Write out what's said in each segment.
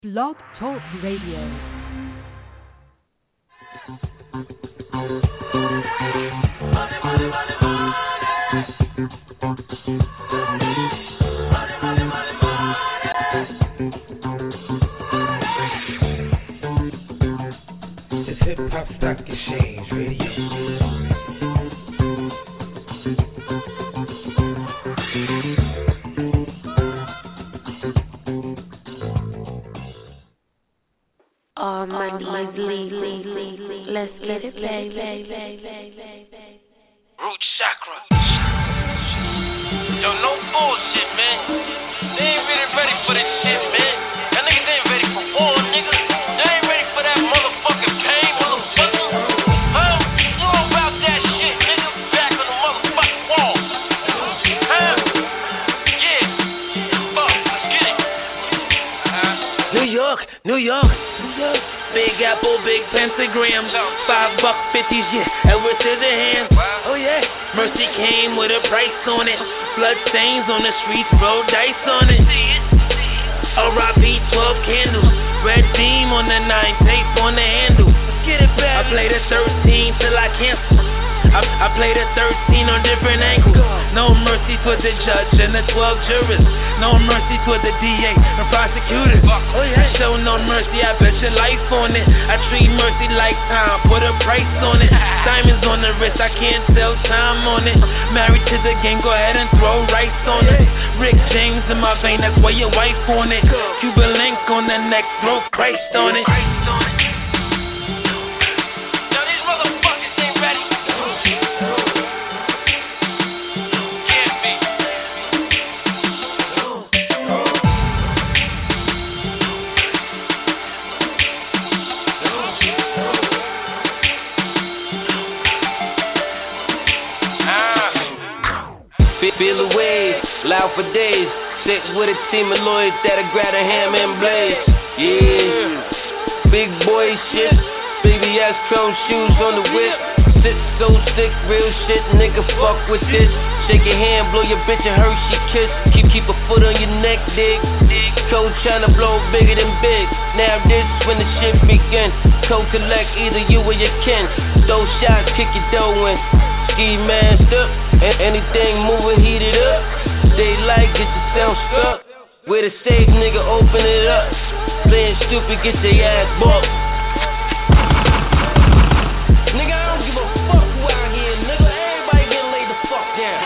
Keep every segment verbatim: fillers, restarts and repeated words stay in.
Blog Talk Radio. It's Hip Hop Stock Exchange Radio. All money is legal. Let's get it, baby. Root chakra. Yo, no bullshit, man. They ain't really ready for this shit, man. That niggas ain't ready for war, nigga. They ain't ready for that motherfucking pain, motherfucker. Huh? You all about that shit, nigga. Back on the motherfucking wall. Huh? Yeah. Fuck, let's get it. Uh-huh. New York, New York. Big Apple, big pentagrams, five buck fifties, yeah, Edward Scissorhands. Oh yeah, Mercy came with a price on it. Blood stains on the streets, roll dice on it. R I P twelve candles, red beam on the nine, tape on the handle. Get it back. I played a thirteen till I cancel. I, I played a thirteen on different angles. No mercy toward the judge and the twelve jurors. No mercy toward the D A and prosecutors. Oh yeah, show no mercy, I bet your life on it. I treat mercy like time, put a price on it. Diamonds on the wrist, I can't tell time on it. Married to the game, go ahead and throw rice on it. Rick James in my vein, that's why your wife on it. Cuban link on the neck, throw Christ on it. Feel the wave, loud for days. Sit with a team of lawyers that'll grab a hammer and blaze. Yeah, big boy shit. Baby ass chrome shoes on the whip. Sit so sick, real shit, nigga. Fuck with this. Shake your hand, blow your bitch and Hershey kiss. Keep keep a foot on your neck, dig. Code tryna blow bigger than big. Now this is when the shit begin. Code collect either you or your kin. Those shots, kick your dough in. Ski masked up, and anything moving heated up. They like get the sound stuck. With a stage nigga, open it up. Playing stupid, get their ass bumped. Nigga, I don't give a fuck who out here, nigga. Everybody getting laid the fuck down.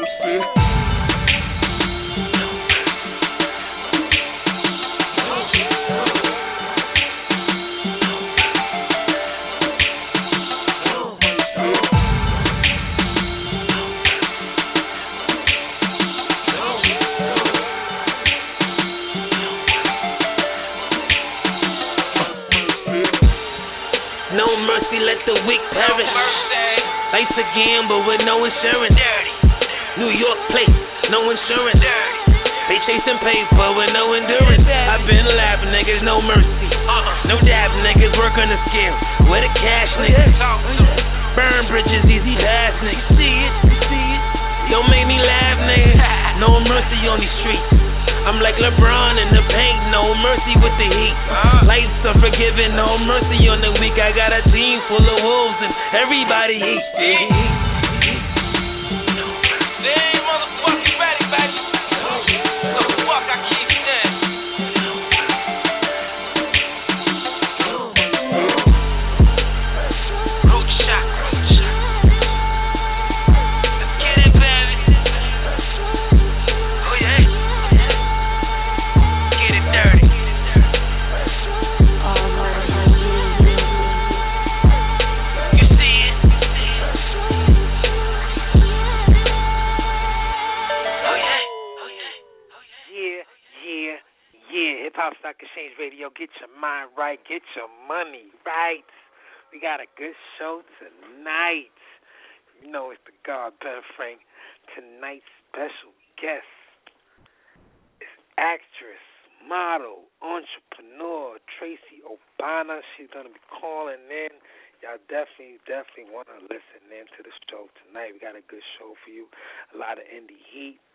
No mercy, let the weak perish. Life's a gamble with no insurance. New York plate, no insurance. They chasing paper with no endurance. I've been laughing, niggas, no mercy. No dab, niggas work on the scale. Where the cash, niggas? Burn bridges, easy pass, niggas. See it, see it. Don't make me laugh, nigga. No mercy on these streets. I'm like LeBron in the paint, no mercy with the heat. Life's unforgiving, no mercy on the weak. I got a team full of wolves and everybody eats. They ain't motherfucking ready, baby. The fuck I keep saying. Root chakra. Let's get it, baby. Oh yeah. Get it dirty. All money is legal. You see it? Oh yeah. Oh yeah. Oh yeah. Yeah, yeah, yeah. Hip Hop Stock Exchange Radio. Get your mind right. Get your money right. We got a good show tonight. You know it's the God, Ben Frank. Tonight's special guest is actress, model, entrepreneur Tracy Obana. She's going to be calling in. Y'all definitely, definitely want to listen in to the show tonight. We got a good show for you. A lot of indie heat. A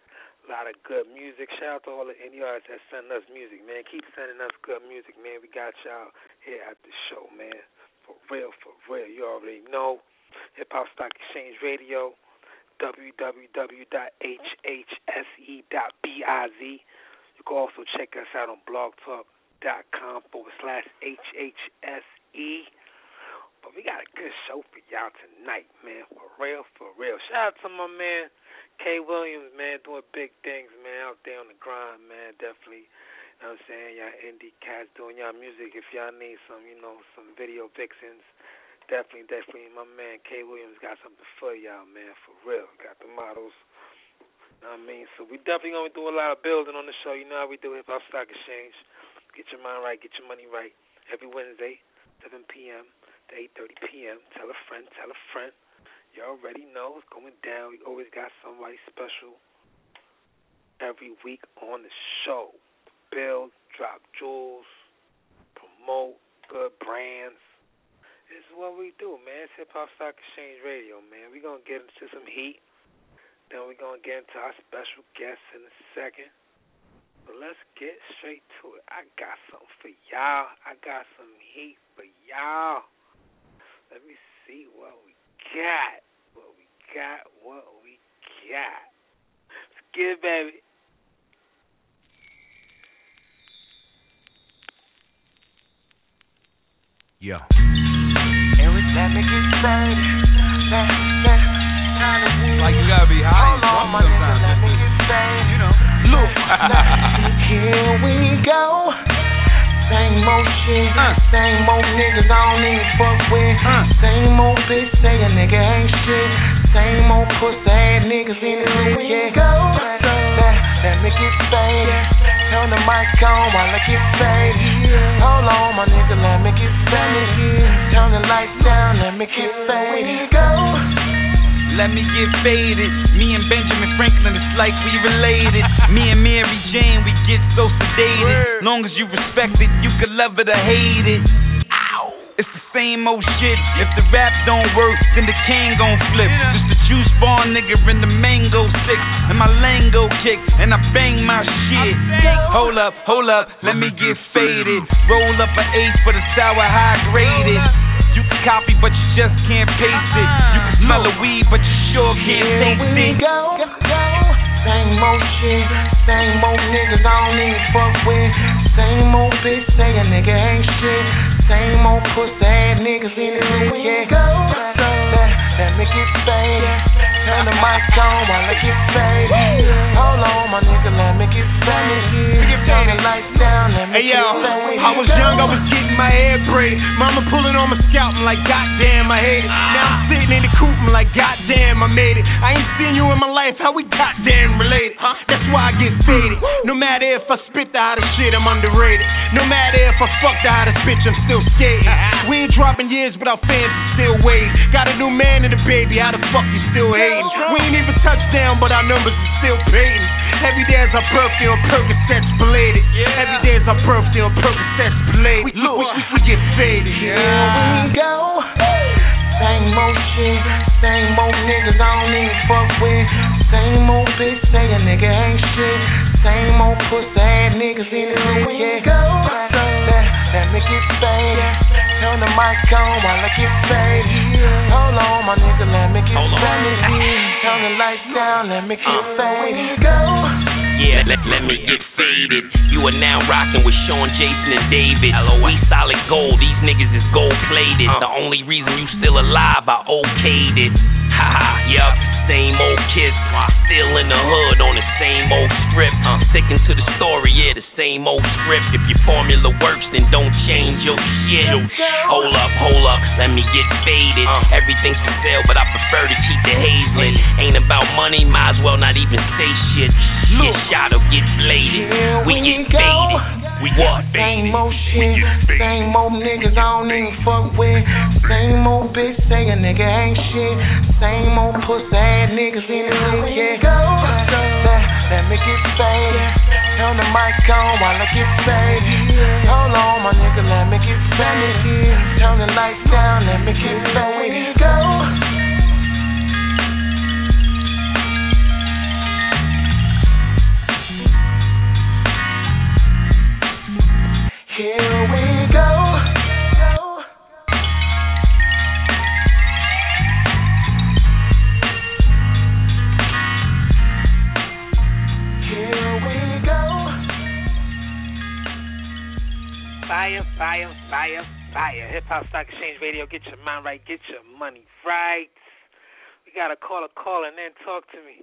A lot of good music. Shout out to all the indie artists that send us music, man. Keep sending us good music, man. We got y'all here at the show, man. For real, for real. You already know. Hip Hop Stock Exchange Radio, w w w dot h h s e dot biz. You can also check us out on blogtalk.com forward slash HHSE. But we got a good show for y'all tonight, man. For real, for real. Shout out to my man, K. Williams, man, doing big things, man, out there on the grind, man. Definitely, you know what I'm saying? Y'all indie cats doing y'all music. If y'all need some, you know, some video vixens, definitely, definitely, my man, K. Williams got something for y'all, man, for real. Got the models, you know what I mean? So we definitely going to do a lot of building on the show. You know how we do Hip Hop Stock Exchange. Get your mind right, get your money right. Every Wednesday, seven p.m. to eight thirty p.m. Tell a friend, tell a friend. You already know it's going down. We always got somebody special every week on the show. Build, drop jewels, promote good brands. This is what we do, man. It's Hip Hop Stock Exchange Radio, man. We're going to get into some heat. Then we're going to get into our special guests in a second. But let's get straight to it. I got something for y'all. I got some heat for y'all. Let me see what we got. What we got. What we got. Let's get it, baby. Yo. Every time it gets faded, like you gotta be high. Hold on, my nigga, let me get faded. You know. Look. Here we go. Same old shit, uh. same old niggas I don't even fuck with. Uh. Same old bitch say a nigga ain't shit. Same old pussy ass niggas in the hood. Yeah, go. Let, let me get faded. Turn the mic on while I get faded. Hold on, my nigga, let me get faded. Turn the lights down, let me get faded. Go. Let me get faded. Me and Benjamin Franklin, it's like we related. Me and Mary Jane, we get so sedated. Long as you respect it, you can love it or hate it. Ow. It's the same old shit. If the rap don't work, then the cane gon' flip. Just a juice bar nigga in the mango six. And my lingo kick, and I bang my shit. Hold up, hold up, let me get faded. Roll up an eight for the sour high graded. You can copy, but you just can't paste it. You can smell the weed, but you sure can't taste it. Here we go, go. Same old shit, same old niggas I don't even fuck with. Same old bitch say a nigga ain't shit. Same old pussy ass niggas in the hood. Yeah, go. Let, let me get faded. Turn the mic on while I get faded. Hold on, my nigga, let me get faded. Turn the lights down, let me hey, get yo, faded. I was young, I was getting my hair braided. Mama pulling on my scalp, I'm like, goddamn, I hate it. Now I'm sitting in the coupe, I'm like, goddamn, I made it. I ain't seen you in my life, how we goddamn related? Huh? That's why I get faded. No matter if I spit the hottest shit, I'm underrated. No matter if I fuck the hottest bitch, I'm still skating. We ain't dropping years, but our fans are still waiting. Got a new man and a baby, how the fuck you still hating? We ain't even touchdown, but our numbers are still paid. Every day is our birthday on Percocets belated. Every day is our birthday on Percocets belated. We, we, we, we get faded. Here we go. Same old shit, same old niggas I don't even fuck with. Same old bitch say a nigga ain't shit. Same old pussy ass niggas in the hood. Yeah, go. Let, let me get faded. Turn the mic on while I get faded. Hold on, my nigga, let me get faded. Turn the lights down, let me get faded. Go. Yeah, let, let me get faded. You are now rocking with Sean, Jason, and David. We solid gold, these niggas is gold plated. The only reason you still alive, I okayed it. Haha, yup, same old kids. Still in the hood on the same old strip. Uh, sticking to the story, yeah, the same old script. If your formula works, then don't change your shit. Hold up, hold up, let me get faded. Everything's for sale, but I prefer to keep the hazing. Ain't about money, might as well not even say shit. Get shot or get bladed. We get faded. We what? Same old shit, same old niggas I don't even fuck with. Same old bitch say a nigga ain't shit. Same old pussy ass niggas in the hood. Yeah, go. Let, let me get faded. Turn the mic on while I get faded. Hold on, my nigga, let me get faded. Turn the lights down, let me get faded. Go. fire, fire, fire, fire. Hip Hop Stock Exchange Radio. Get your mind right. Get your money right. We got to call a call and then talk to me.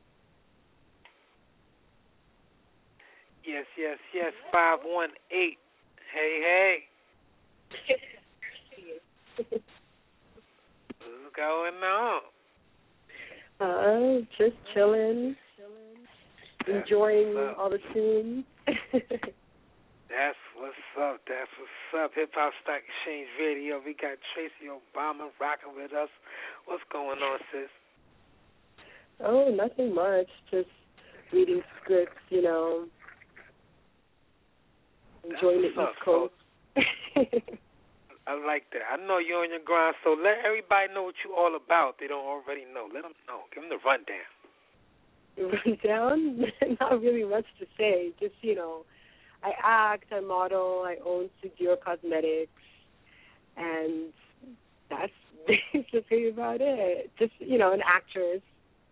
Yes, yes, yes. five one eight. Hey, hey. What's going on? Uh, just chilling. That's Enjoying what's all the tunes. That's what's up. That's what's up. Hip Hop Stock Exchange Radio. We got Tracy Obama rocking with us. What's going on, sis? Oh, nothing much. Just reading scripts, you know. Enjoying the East Coast. I like that. I know you're on your grind, so let everybody know what you're all about. They don't already know. Let them know. Give them the rundown. Rundown? Not really much to say. Just, you know, I act, I model, I own Studio Cosmetics, and that's basically about it. Just, you know, an actress.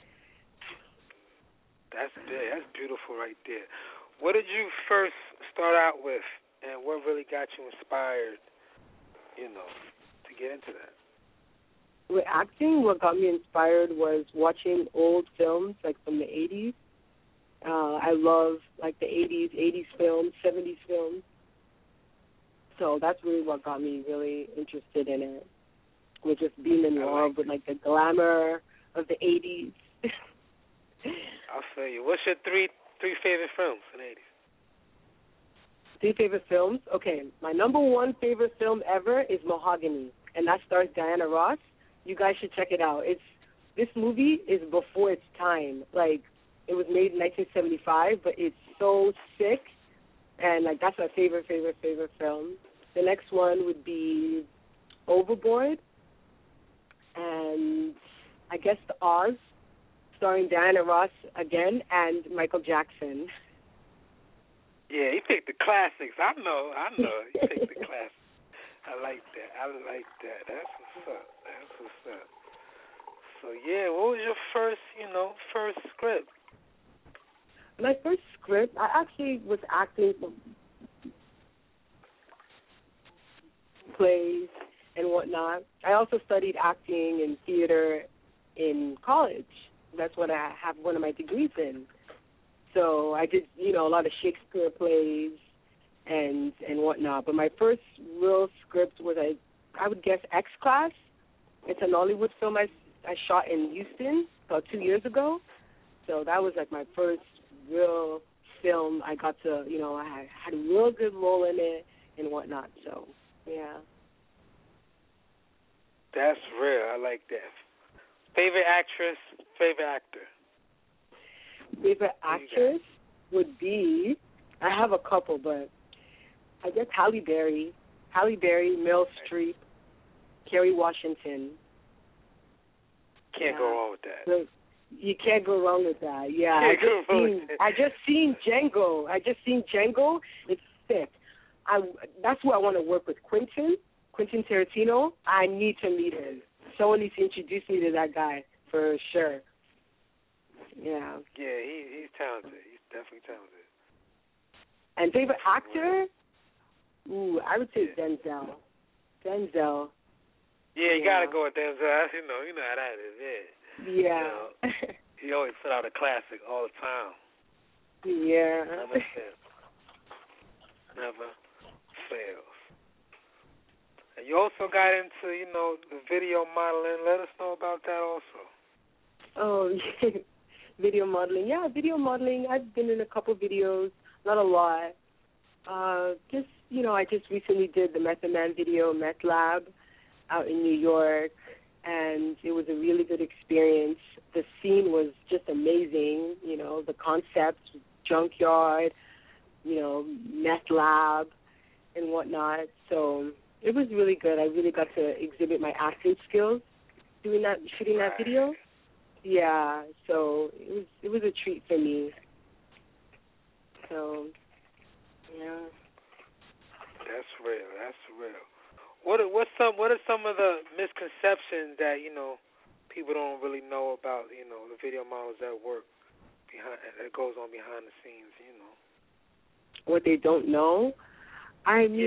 That's big. That's beautiful right there. What did you first start out with, and what really got you inspired, you know, to get into that? With acting, what got me inspired was watching old films, like from the eighties. Uh, I love, like, the eighties, eighties films, seventies films. So that's really what got me really interested in it, was just being in love with, like, the glamour of the eighties. I'll feel you. What's your three three favorite films in the eighties? Three favorite films? Okay, my number one favorite film ever is Mahogany, and that stars Diana Ross. You guys should check it out. It's this movie is before its time. Like, it was made in nineteen seventy-five, but it's so sick, and like that's my favorite, favorite, favorite film. The next one would be Overboard, and I guess The Oz, starring Diana Ross again and Michael Jackson. Yeah, he picked the classics. I know, I know. He picked the classics. I like that. I like that. That's what's up. That's what's up. So, yeah, what was your first, you know, first script? My first script, I actually was acting for plays and whatnot. I also studied acting and theater in college. That's what I have one of my degrees in. So I did, you know, a lot of Shakespeare plays and and whatnot. But my first real script was, I I would guess, X-Class. It's an Hollywood film I, I shot in Houston about two years ago. So that was like my first real film. I got to, you know, I had a real good role in it and whatnot. So, yeah. That's real. I like that. Favorite actress, favorite actor? Favorite actress would be, I have a couple, but I guess Halle Berry. Halle Berry, Meryl Streep, Kerry Washington. Can't yeah. go wrong with that. So, you can't go wrong with that. Yeah, Can't I just go wrong seen with that. I just seen Django. I just seen Django. It's sick. I that's who I want to work with. Quentin, Quentin Tarantino. I need to meet him. Someone needs to introduce me to that guy for sure. Yeah. Yeah, he he's talented. He's definitely talented. And favorite actor? Ooh, I would say Denzel. Denzel. Yeah, you yeah. gotta go with Denzel. You know, you know how that is. Yeah. Yeah. You know, he always put out a classic all the time. Yeah. Never fails. Never fails. And you also got into, you know, the video modeling. Let us know about that also. Oh, video modeling. Yeah, video modeling. I've been in a couple videos, not a lot. Uh, just, you know, I just recently did the Method Man video, Meth Lab, out in New York, and it was a really good experience. The scene was just amazing, you know, the concept, junkyard, you know, Meth Lab and whatnot. So it was really good. I really got to exhibit my acting skills doing that, shooting that video. Yeah, so it was it was a treat for me. So, yeah. That's real. That's real. What are, what's some what are some of the misconceptions that, you know, people don't really know about, you know, the video models that work behind that goes on behind the scenes, you know? What they don't know? I mean,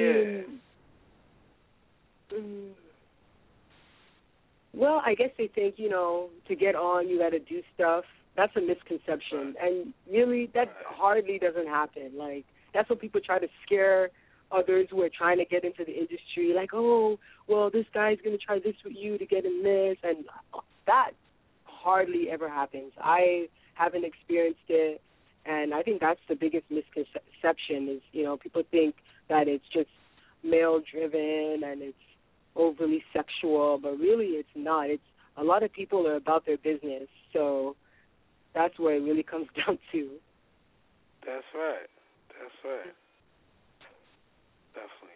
yeah. mm, well, I guess they think, you know, to get on, you got to do stuff. That's a misconception. Right. And really, that right. hardly doesn't happen. Like, that's what people try to scare others who are trying to get into the industry. Like, oh, well, this guy's going to try this with you to get in this. And that hardly ever happens. I haven't experienced it. And I think that's the biggest misconception is, you know, people think that it's just male-driven and it's overly sexual, but really it's not. It's a lot of people are about their business, so that's where it really comes down to. That's right. That's right. Definitely.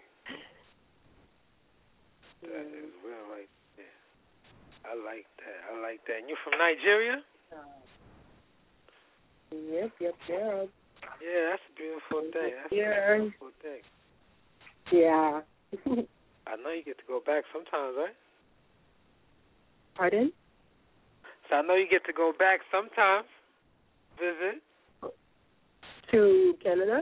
That is real right there. I like that. I like that. And you're from Nigeria? Yep, yep, yep. Yeah, that's a beautiful thing. That's yeah. a beautiful thing. Yeah. I know you get to go back sometimes, right? Pardon? So I know you get to go back sometimes, visit. To Canada?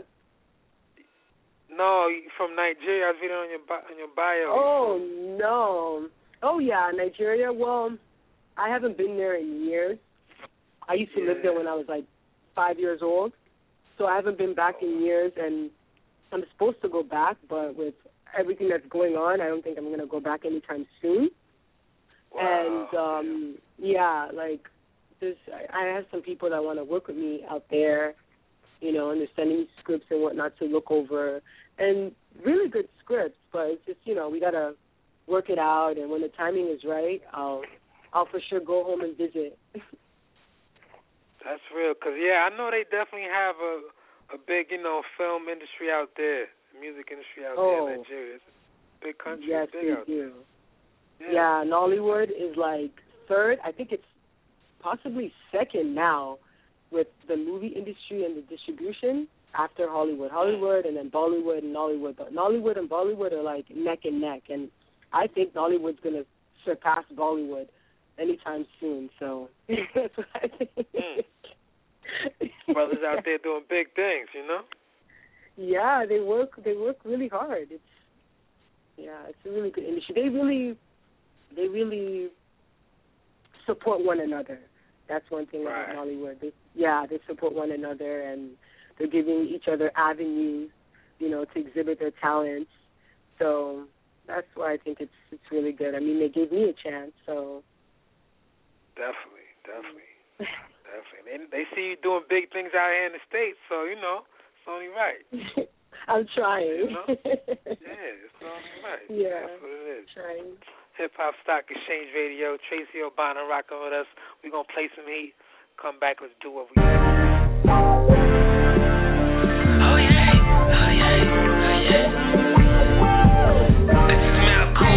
No, from Nigeria. I was reading on your on your bio. Oh, no. Oh, yeah, Nigeria. Well, I haven't been there in years. I used to yeah. live there when I was like five years old. So I haven't been back in years, and I'm supposed to go back, but with everything that's going on, I don't think I'm going to go back anytime soon. Wow. And, um, yeah, like, there's, I, I have some people that want to work with me out there, you know, and they're sending me scripts and whatnot to look over, and really good scripts, but it's just, you know, we got to work it out, and when the timing is right, I'll, I'll for sure go home and visit. That's real, because, yeah, I know they definitely have a, a big, you know, film industry out there, music industry out oh. there in Nigeria. It's a big country. Yes, big they out do. There. Yeah. yeah, Nollywood is like third. I think it's possibly second now with the movie industry and the distribution after Hollywood. Hollywood and then Bollywood and Nollywood. But Nollywood and Bollywood are like neck and neck, and I think Nollywood's going to surpass Bollywood anytime soon. So that's what I think. Mm. Brothers out there doing big things, you know? Yeah, they work they work really hard. It's yeah, it's a really good industry. They really they really support one another. That's one thing right. about Hollywood. They, yeah, they support one another, and they're giving each other avenues, you know, to exhibit their talents. So that's why I think it's it's really good. I mean, they gave me a chance, so definitely, definitely. Definitely. They, they see you doing big things out here in the States, so, you know, it's only right. I'm trying. You know? Yeah, it's only right. Yeah. That's what it is. Trying. Hip-Hop Stock Exchange Radio, Tracy O'Bana rocking with us. We're going to play some heat. Come back, let's do what we do. Oh, yeah. Oh, yeah. Oh, yeah. This is Malcolm.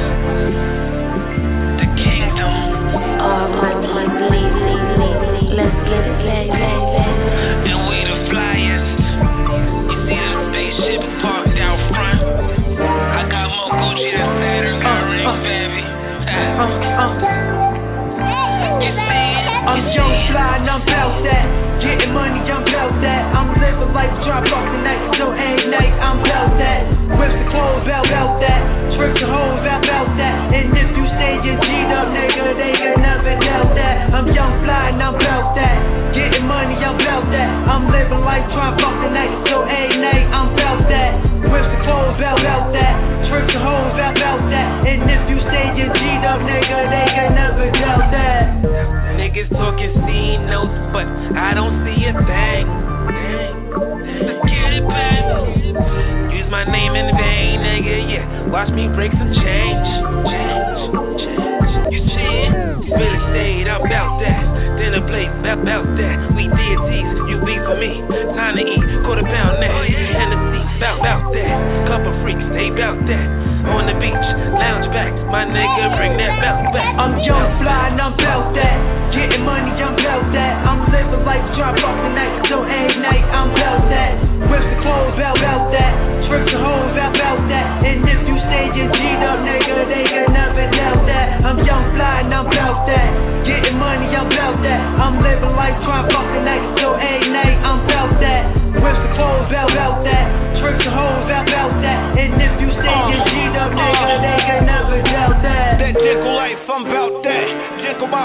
The Kingdom. Oh, my, my, please, please, please. Let's get it, play, play, play. And we the flyest. You see the spaceship parked out front. I got more Gucci than Saturn, got uh, ring, uh, baby. Uh, uh. You see it? I'm young, fly, and I'm about that. Getting money, I'm about that. I'm living life, drop off the night, so ain't night, I'm about that. Whip the clothes, about, about that. Strip the hoes, about, about that. And if you stay your G'd up, nigga, they can never doubt that. I'm young, fly, and I'm about that. Getting money, I'm about that. I'm living life, drop off the night, so ain't night, I'm about that. Whip the clothes, about, about that. Strip the hoes, about, about that. And if you stay your G'd up, nigga, they can never doubt that. Niggas talking C notes, but I don't see a thing. Let's get it back. Use my name in vain, nigga, yeah. Watch me break some change. Change, change. You see it? Real estate, I'm about that. Dinner plate, about that. We deities, you be for me. Time to eat, quarter pound that. Hennessy, bout, bout that. Couple freaks, they bout that. On the beach, lounge back. My nigga, bring that belt back. I'm young, fly, and I'm about that. Getting money, I'm about that. I'm living life, drop off the night, so ain't night, I'm about that. Whip the clothes, about, about that. Strip the hoes, about, about that. And if you stay your G'd up, nigga, they can never doubt that. I'm young, fly, and I'm about that. Getting money, I'm about that. I'm living life, drop off the night, so ain't night, I'm about that. Whip the clothes, about, about that. Strip the hoes, about, about that.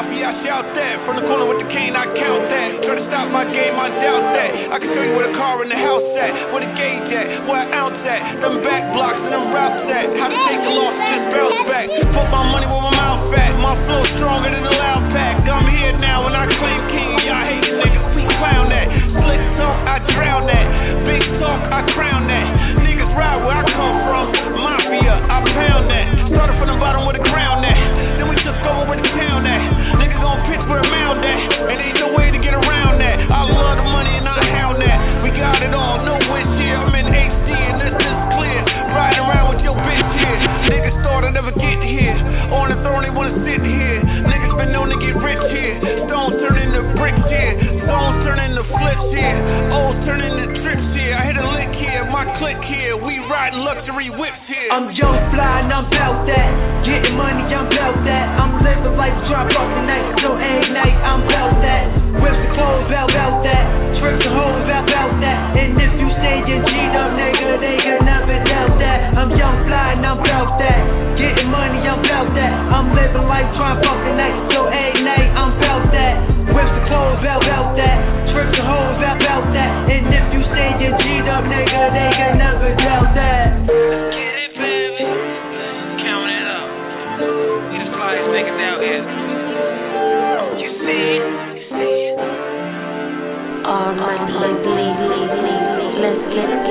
Mafia, I shout that. From the corner with the cane, I count that. Try to stop my game, I doubt that. I can tell you where the car in the house at, where the gauge at, where I ounce at. Them back blocks and them routes at. How to take a loss and just bounce back. Put my money where my mouth at. My flow stronger than a loud pack. I'm here now and I claim king. Y'all hate niggas, we clown that. Slick talk, I drown that. Big talk, I crown that. Niggas ride where I come from. Mafia, I pound that. Started from the bottom with a crown that. Then we took over with the town that. Niggas on Pittsburgh mound that. And ain't no way to get around that. I love the money and I hound that. We got it all, no wish here. I'm in H D and this is clear. Riding around with your bitch here. Niggas thought I'd never get here. On the throne, they wanna sit here. Niggas been known to get rich here. Stones turn into bricks here. Stones turn into flips here. O's turn into trips here. I hit a lick here, my click here. We riding luxury whips here. I'm young, fly, and I'm about that. Getting money, I'm about that. I'm living life, drop off the night. So every night, I'm about that. Whips the clothes, about, about that. Trips the hoes, about, about that. And if you say you're G'd up, nigga, they can never doubt that. I'm young, fly, and I'm about that. Getting money, I'm about that. I'm living life, drop off the night. So every night, I'm about that. Whips the clothes, about, about that. Trips the hoes, about, about that. And if you say you're G'd up, nigga, they can never doubt that. Get it, baby. Count it up. We the flyest niggas out here. You see it? You see it? All my lovely, let's get it,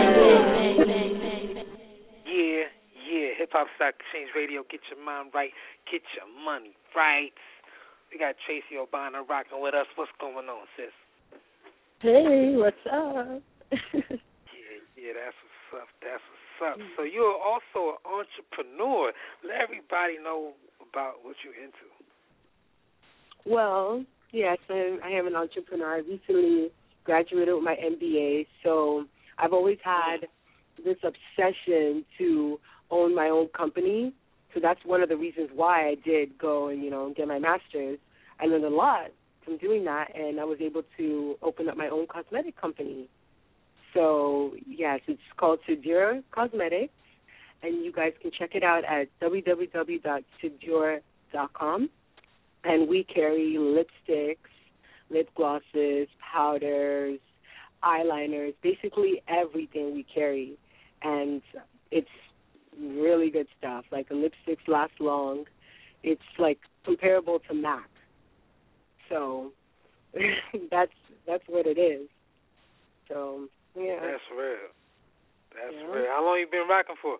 Yeah, yeah. Hip Hop Stock Exchange Radio. Get your mind right. Get your money right. We got Tracy O'Bonna rocking with us. What's going on, sis? Hey, what's up? yeah, yeah, that's what's up. That's what's up. So you're also an entrepreneur. Let everybody know about what you're into. Well, yes, I, I am an entrepreneur. I recently graduated with my M B A, so I've always had this obsession to own my own company. So that's one of the reasons why I did go and, you know, get my master's. I learned a lot from doing that, and I was able to open up my own cosmetic company. So, yes, it's called Sedure Cosmetics, and you guys can check it out at w w w dot sedure dot com. And we carry lipsticks, lip glosses, powders, eyeliners, basically everything we carry. And it's really good stuff. Like, the lipsticks last long. It's, like, comparable to MAC. So that's that's what it is. So, yeah. That's real. That's yeah. real. How long you been rocking for?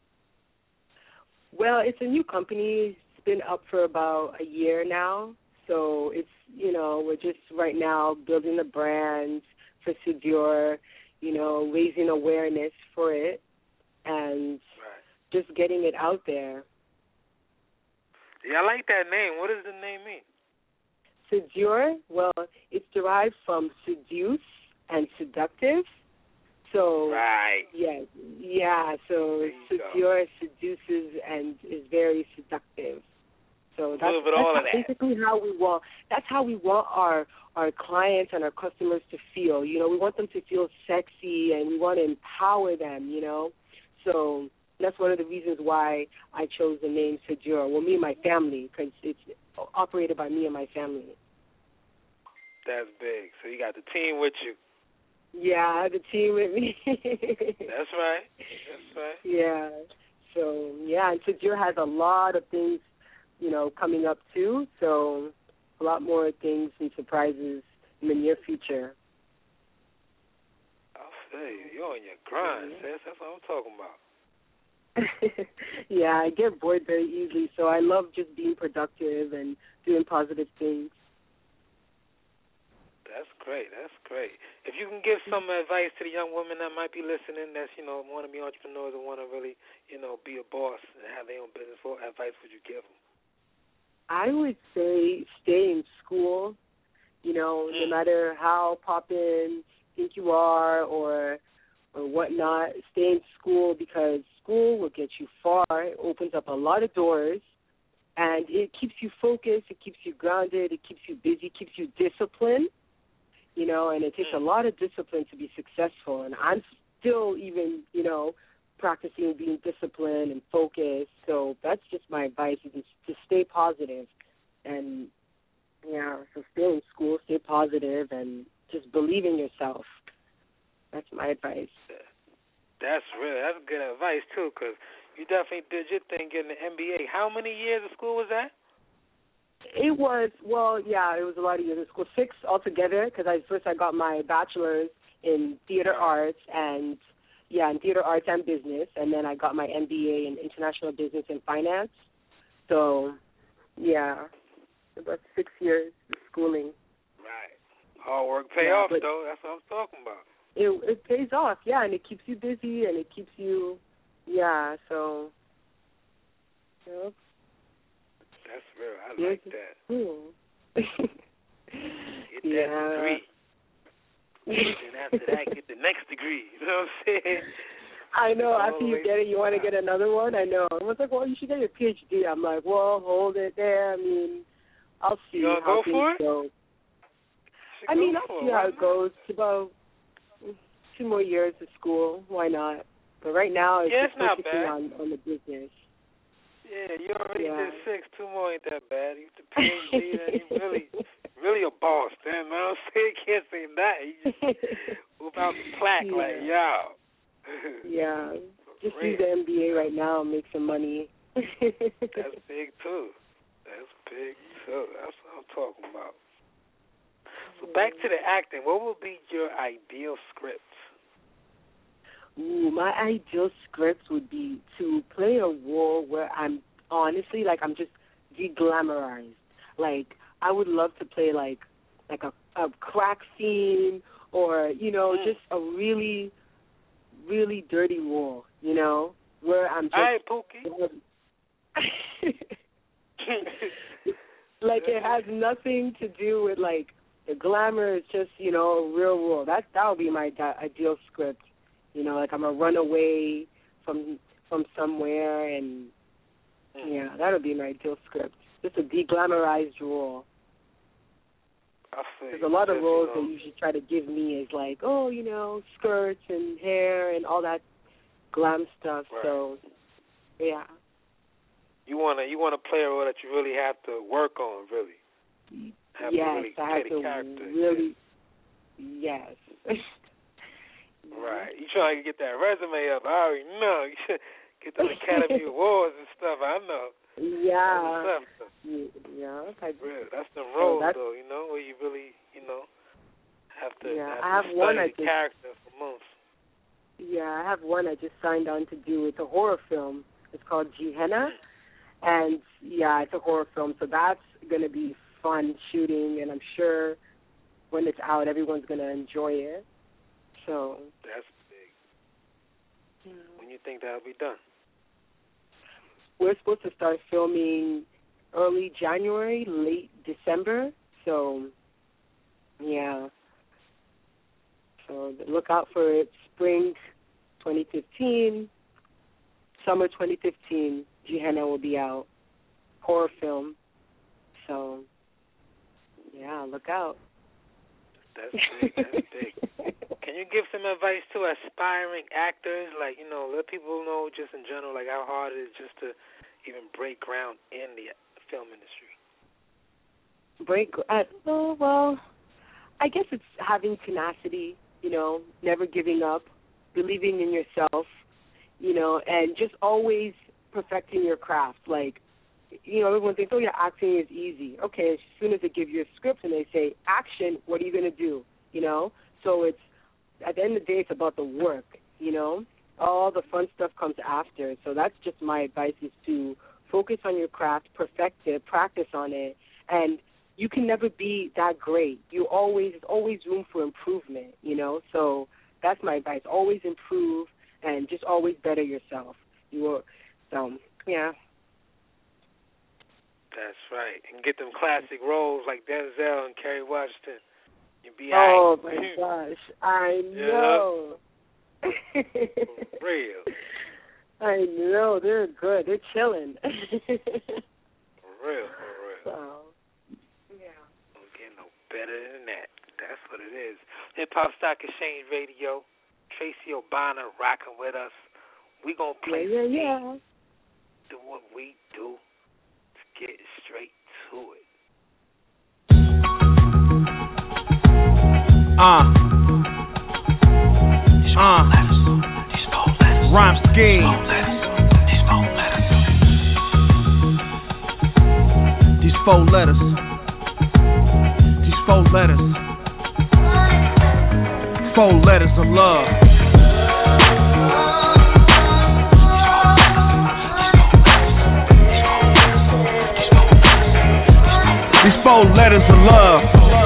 Well, it's a new company. It's been up for about a year now. So it's, you know, we're just right now building the brand for Sedure, you know, raising awareness for it, and right. just getting it out there. Yeah, I like that name. What does the name mean? Sedure, well, it's derived from seduce and seductive. So, right. yeah, yeah. So Sedure seduces and is very seductive. So that's, that's all how, of that. basically how we want. That's how we want our our clients and our customers to feel. You know, we want them to feel sexy, and we want to empower them. You know, so that's one of the reasons why I chose the name Sedure. Well, me and my family, because it's operated by me and my family. That's big. So you got the team with you. Yeah, the team with me. That's right. That's right. Yeah. So, yeah, and Sedure has a lot of things, you know, coming up, too. So a lot more things and surprises in the near future. I'll say, you're on your grind, sis. That's what I'm talking about. Yeah, I get bored very easily, so I love just being productive and doing positive things. That's great. That's great. If you can give some advice to the young women that might be listening that's, you know, want to be entrepreneurs and want to really, you know, be a boss and have their own business, what advice would you give them? I would say stay in school, you know, mm. no matter how poppin' think you are or or whatnot, stay in school because school will get you far. It opens up a lot of doors, and it keeps you focused, it keeps you grounded, it keeps you busy, keeps you disciplined, you know, and it takes a lot of discipline to be successful. And I'm still even, you know, practicing being disciplined and focused. So that's just my advice, is to stay positive And yeah, so stay in school, stay positive, and just believe in yourself. That's my advice. That's really that's good advice too, because you definitely did your thing getting the M B A. How many years of school was that? It was, well, yeah, it was a lot of years of school, six altogether, because I first I got my bachelor's in theater arts and, yeah, in theater arts and business, and then I got my M B A in international business and finance. So, yeah, about six years of schooling. Right. Hard work pay yeah, off, though. That's what I'm talking about. It it pays off, yeah, and it keeps you busy, and it keeps you, yeah, so, you know. That's real. I like that. Hmm. Get that yeah. degree. And after that, get the next degree. You know what I'm saying? I know. All after you get it, you want to get another one? I know. Everyone's like, well, you should get your P H D. I'm like, well, hold it there. I mean, I'll see you how go things for it? go. I go mean, I'll see it. how it goes. It's about two more years of school. Why not? But right now, it's yeah, just it's not focusing bad. on, on the business. Yeah, you already yeah. did six. Two more ain't that bad. You the P H D, then you really, really a boss. Then I don't say can't say that. You just whip out the plaque yeah. like, yo. yeah, just real. use the M B A right now and make some money. That's big too. That's big too. That's what I'm talking about. So back to the acting. What would be your ideal script? Ooh, my ideal script would be to play a role where I'm honestly, like, I'm just de-glamorized. Like, I would love to play, like, like a, a crack scene or, you know, mm. just a really, really dirty role, you know, where I'm just... All right, Pookie. like, it has nothing to do with, like, the glamour. It's just, you know, a real role. That, that would be my di- ideal script. You know, like I'm a runaway from from somewhere, and yeah, that would be my ideal script. Just a de-glamorized role. I see. There's a lot of just, roles you know, they usually try to give me is like, oh, you know, skirts and hair and all that glam stuff. Right. So, yeah. You wanna you wanna play a role that you really have to work on, really. Have yes, to really I play have the to character. really. Yes. Right. You trying to get that resume up. I already know. You should get the Academy Awards and stuff. I know. Yeah. That's yeah. I, Real. That's the role, so that's, though, you know, where you really, you know, have to, yeah, have I have to one study I the just, character for months. Yeah, I have one I just signed on to do. It's a horror film. It's called Gehenna. And, yeah, it's a horror film. So that's going to be fun shooting, and I'm sure when it's out, everyone's going to enjoy it. So that's big. Yeah. When you think that'll be done? We're supposed to start filming early January, late December. So, yeah. So look out for it. Spring twenty fifteen, summer twenty fifteen, Gehenna will be out. Horror film. So, yeah, look out. That's big. That's big. Can you give some advice to aspiring actors? Like, you know, let people know just in general, like how hard it is just to even break ground in the film industry. Break, uh, oh, well, I guess it's having tenacity, you know, never giving up, believing in yourself, you know, and just always perfecting your craft. Like, you know, everyone thinks, oh, yeah, acting is easy. Okay, as soon as they give you a script and they say, action, what are you going to do? You know? So it's, at the end of the day, it's about the work, you know? All the fun stuff comes after. So that's just my advice, is to focus on your craft, perfect it, practice on it, and you can never be that great. You always, there's always room for improvement, you know? So that's my advice. Always improve and just always better yourself. You will, so, yeah. That's right. And get them classic roles like Denzel and Kerry Washington. You'll be oh, right. my gosh. I know. Yeah. For real. I know. They're good. They're chilling. For real, for real. So, yeah. Don't get no better than that. That's what it is. Hip Hop Stock Exchange Radio. Tracy O'Bonnor rocking with us. We going to play yeah, yeah, yeah. do what we do. Get straight to it. Uh. Uh. Rhyme scheme. These four letters. These four letters. Four letters of love. These four letters of love.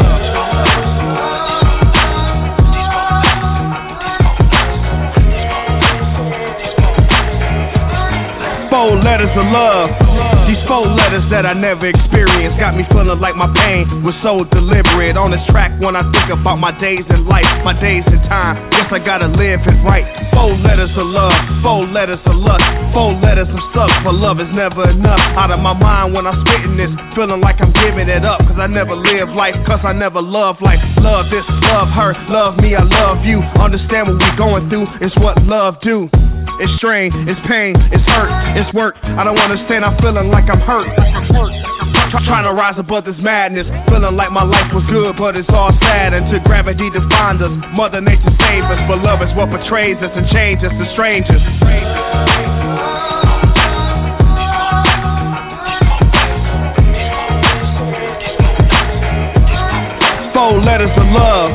Four letters of love. These four letters that I never experienced got me feeling like my pain was so deliberate. On this track when I think about my days in life, my days in time, guess I gotta live it right. Four letters of love, four letters of lust, four letters of suck, but love is never enough. Out of my mind when I'm spitting this, feeling like I'm giving it up, cause I never live life, cause I never love life. Love this, love her, love me, I love you. Understand what we're going through, it's what love do. It's strain, it's pain, it's hurt, it's work. I don't understand, I'm feeling like I'm hurt. Trying to rise above this madness, feeling like my life was good, but it's all sad. Until gravity defined us, Mother Nature saved us. But love is what betrays us and changes us to strangers. Four letters of love.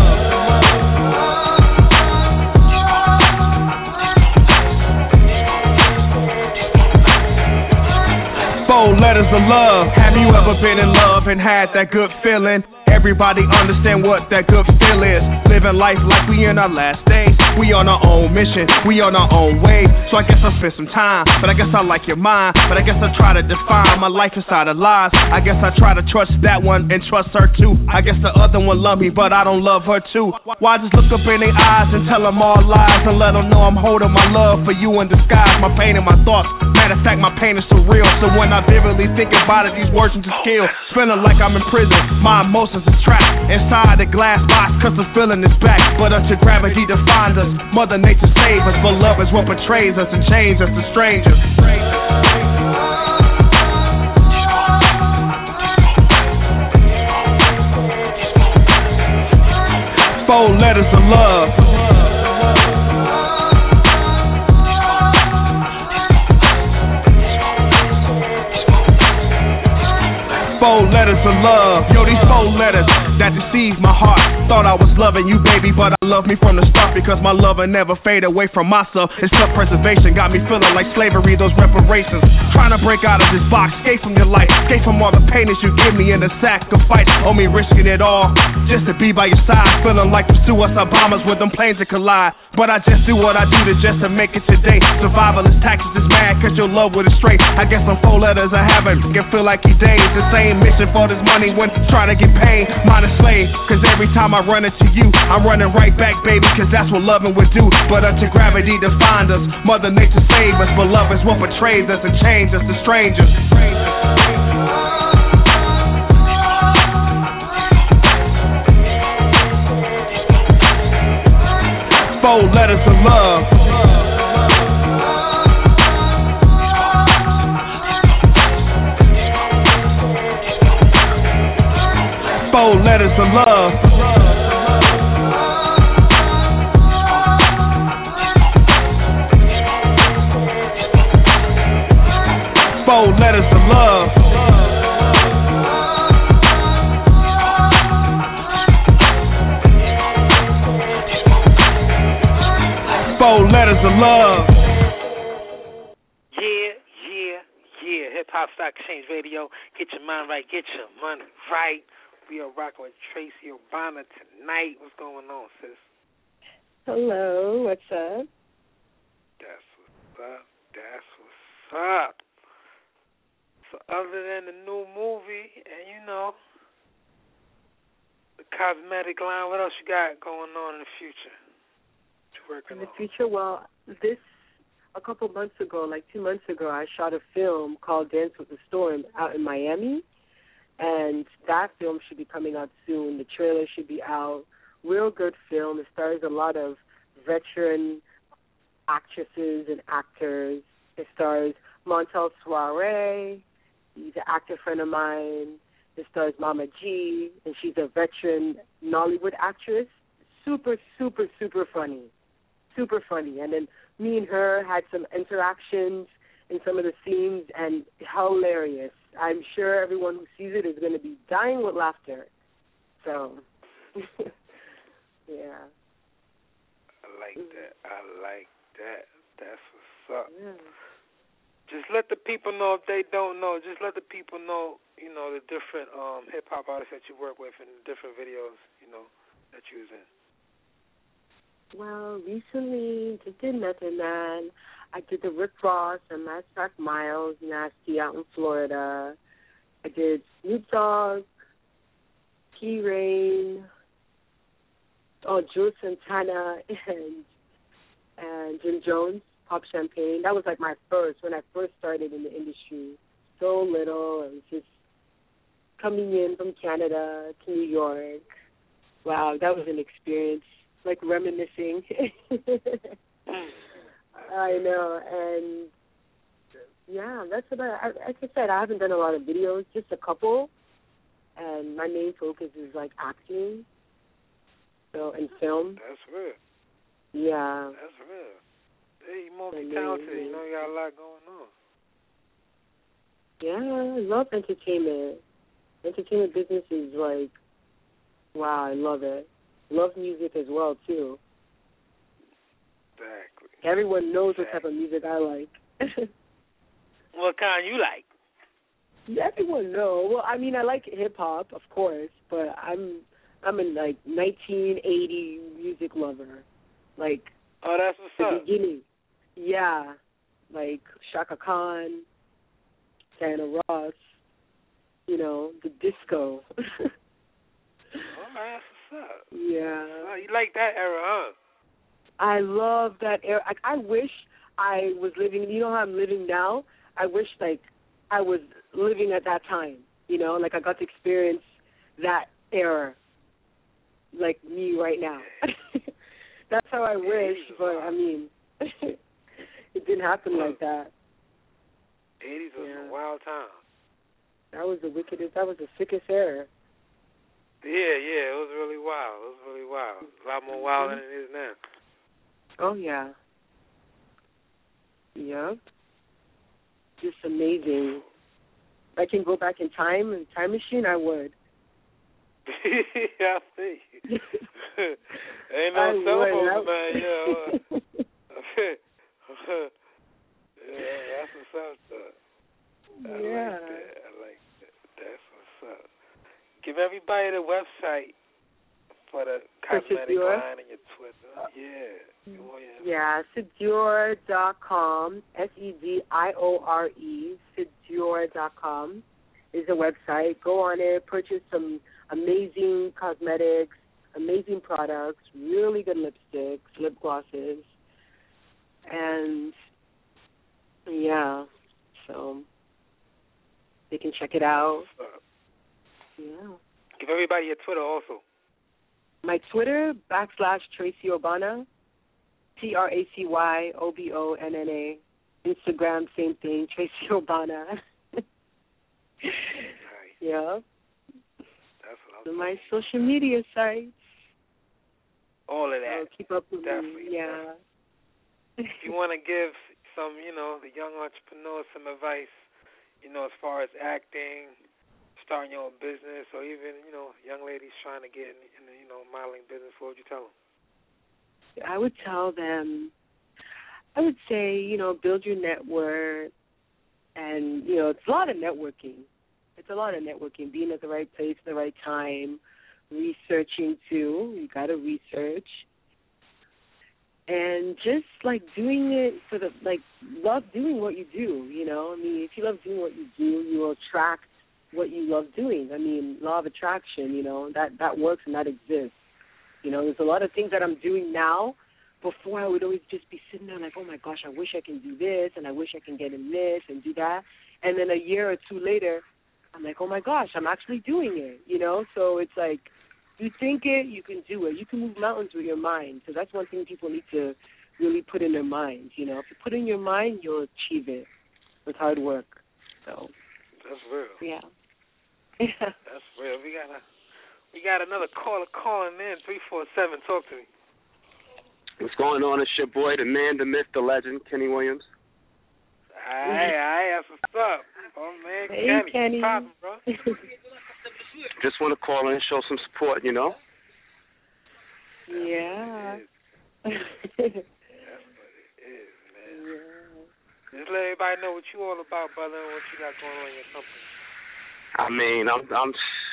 Four letters of love. Have you ever been in love and had that good feeling? Everybody understand what that good feel is. Living life like we in our last days. We on our own mission, we on our own way. So I guess I'll spend some time, but I guess I like your mind. But I guess I try to define my life inside of lies. I guess I try to trust that one and trust her too. I guess the other one love me, but I don't love her too. Why just look up in their eyes and tell them all lies and let them know I'm holding my love for you in disguise. My pain and my thoughts, matter of fact my pain is surreal. So when I vividly think about it, these words into skill. Feeling like I'm in prison, my emotions is trapped inside the glass box, cause the feeling is back. But until gravity defines us, Mother Nature saves us. But love is what betrays us and changes us to strangers. Four letters of love. Four letters of love. Yo, these four letters that deceive my heart. Thought I was loving you, baby, but I love me from the start, because my love will never fade away from myself. It's self-preservation, got me feeling like slavery, those reparations. Trying to break out of this box, escape from your life, escape from all the pain that you give me in the sacrifice. On me risking it all, just to be by your side. Feeling like them suicide bombers with them planes that collide. But I just do what I do to just to make it today. Survival is taxes is mad, cause your love with it straight. I guess some four letters I haven't, can feel like he days. The same mission for this money when trying to get paid. Mine is slave, cause every time I run into you, I'm running right back, baby, cause that's what loving would do. But until gravity defined us, Mother Nature saved us. But love is what betrays us and changes us to strangers. Four letters of love. Four letters of love. Four letters of love. Four letters of love. Yeah, yeah, yeah. Hip Hop Stock Exchange Radio. Get your mind right, get your money right. We are rocking with Tracy Obama tonight. What's going on, sis? Hello, what's up? That's what's up. That's what's up. So other than the new movie and, you know, the cosmetic line, what else you got going on in the future? What you working in the on? future, well, this, a couple months ago, like two months ago, I shot a film called Dance with the Storm out in Miami. And that film should be coming out soon. The trailer should be out. Real good film. It stars a lot of veteran actresses and actors. It stars Montel Soiree. He's an actor friend of mine. It stars Mama G, and she's a veteran Nollywood actress. Super, super, super funny. Super funny. And then me and her had some interactions in some of the scenes, and hilarious. I'm sure everyone who sees it is going to be dying with laughter. So, yeah. I like that. I like that. That's what's up. Yeah. Just let the people know if they don't know. Just let the people know, you know, the different um, hip-hop artists that you work with and the different videos, you know, that you was in. Well, recently, just did Method Man. I did the Rick Ross and Mass Track Miles Nasty out in Florida. I did Snoop Dogg, Key Rain, oh, Jules Santana, and and Jim Jones, Pop Champagne. That was like my first, when I first started in the industry. So little, I was just coming in from Canada to New York. Wow, that was an experience, like reminiscing. I know, and yeah, that's about it. Like I said, I haven't done a lot of videos, just a couple, and my main focus is like acting, so and film. That's real. Yeah. That's real. Hey, you multi-talented, you know, you got a lot going on. Yeah, I love entertainment. Entertainment business is like, wow, I love it. Love music as well, too. Exactly. Everyone knows exactly. what type of music I like. What kind you like? Yeah, everyone knows. Well, I mean, I like hip-hop, of course, but I'm I'm a, like, nineteen eighty music lover. Like, oh, that's what's the up. beginning. Yeah, like Shaka Khan, Diana Ross, you know, the disco. Oh, that's what's up. Yeah. Oh, you like that era, huh? I love that era. Like, I wish I was living, you know how I'm living now? I wish, like, I was living at that time, you know? Like, I got to experience that era, like me right now. That's how I wish, but, I mean, it didn't happen like that. eighties was Yeah. a wild time. That was the wickedest, that was the sickest era. Yeah, yeah, it was really wild. It was really wild. A lot more wild than it is now. Oh, yeah. Yeah. Just amazing. If I can go back in time, in time machine, I would. Yeah, I see. Ain't no I cell would. phones, I... man. Yeah, yeah, that's what's up, though. I yeah. like that. I like that. That's what's up. Give everybody the website for the cosmetic line and your Twitter. Yeah. Go ahead. Yeah, Sediore dot com, S E D I O R E, Sediore dot com is the website. Go on it, purchase some amazing cosmetics, amazing products, really good lipsticks, lip glosses, and yeah, so they can check it out. Yeah. Give everybody your Twitter also. My Twitter, backslash Tracy Obana, T R A C Y O B O N N A. Instagram, same thing, Tracy Obana. Nice. Yeah. That's what So my social media sites. All of that. So keep up with Definitely. me. Yeah. If you want to give some, you know, the young entrepreneurs some advice, you know, as far as acting, starting your own business, or even, you know, young ladies trying to get in, in the, you know, modeling business, what would you tell them? I would tell them, I would say, you know, build your network, and, you know, it's a lot of networking. It's a lot of networking, being at the right place at the right time, researching too. You got to research. And just, like, doing it for the, like, love doing what you do, you know. I mean, if you love doing what you do, you will attract what you love doing. I mean, law of attraction, you know, that, that works and that exists. You know, there's a lot of things that I'm doing now. Before I would always just be sitting there like, oh, my gosh, I wish I can do this, and I wish I can get in this and do that. And then a year or two later, I'm like, oh, my gosh, I'm actually doing it, you know. So it's like, you think it, you can do it. You can move mountains with your mind, because that's one thing people need to really put in their minds, you know. If you put in your mind, you'll achieve it with hard work. So that's real. Yeah. That's real. We got a, we got another caller calling in. Three four seven. Talk to me. What's going on? It's your boy, the man, the myth, the legend, Kenny Williams. Aye, aye, that's what's up. Oh, man, Hey, Kenny. Kenny. Problem, bro. Just want to call in and show some support, you know? Yeah. That's what it is, man. Yeah. Just let everybody know what you all about, brother, and what you got going on in your company. I mean, I'm I'm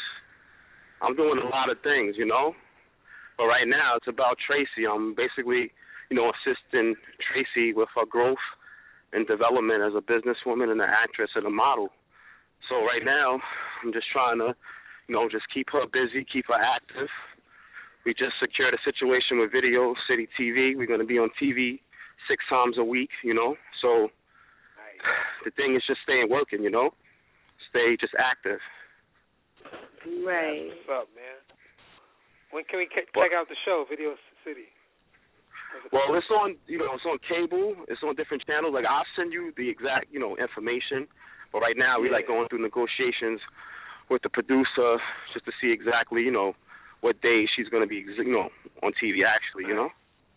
I'm doing a lot of things, you know? But right now it's about Tracy. I'm basically, you know, assisting Tracy with her growth and development as a businesswoman and an actress and a model. So right now I'm just trying to, you know, just keep her busy, keep her active. We just secured a situation with Video City T V. We're going to be on T V six times a week, you know. So the thing is just staying working, you know. Stay just active. Right. What's up, man? When can we ca- check out the show, Video City? Well, it's on, you know, it's on cable. It's on different channels. Like, I'll send you the exact, you know, information. But right now, we Yeah. like going through negotiations with the producer just to see exactly, you know, what day she's going to be, you know, on T V actually, you know.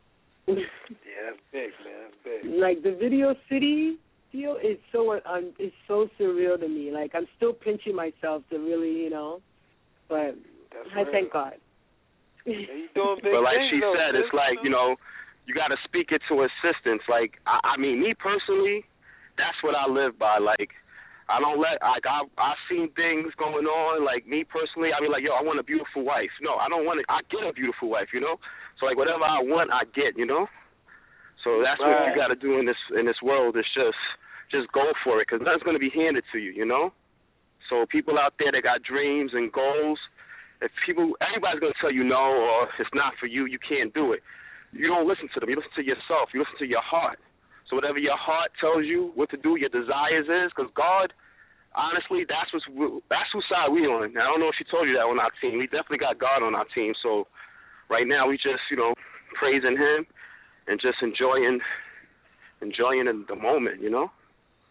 Yeah, that's big, man. That's big. Like the Video City deal is so um, it's so surreal to me. Like I'm still pinching myself to really, you know, but That's I real. thank God. Yeah, you doing big But like things, she though, said, sis, it's like, you know, you got to speak it to assistance. Like, I, I mean, me personally, that's what I live by. Like, I don't let, like, I, I've seen things going on. Like, me personally, I mean, like, yo, I want a beautiful wife. No, I don't want it. I get a beautiful wife, you know? So, like, whatever I want, I get, you know? So that's Right. what you got to do in this in this world is just, just go for it because nothing's going to be handed to you, you know? So people out there that got dreams and goals, if people, everybody's going to tell you no or it's not for you, you can't do it. You don't listen to them. You listen to yourself. You listen to your heart. So whatever your heart tells you what to do, your desires is, because God, honestly, that's what's, that's whose side we on. Now, I don't know if she told you that on our team. We definitely got God on our team. So right now we just, you know, praising Him and just enjoying, enjoying the moment, you know.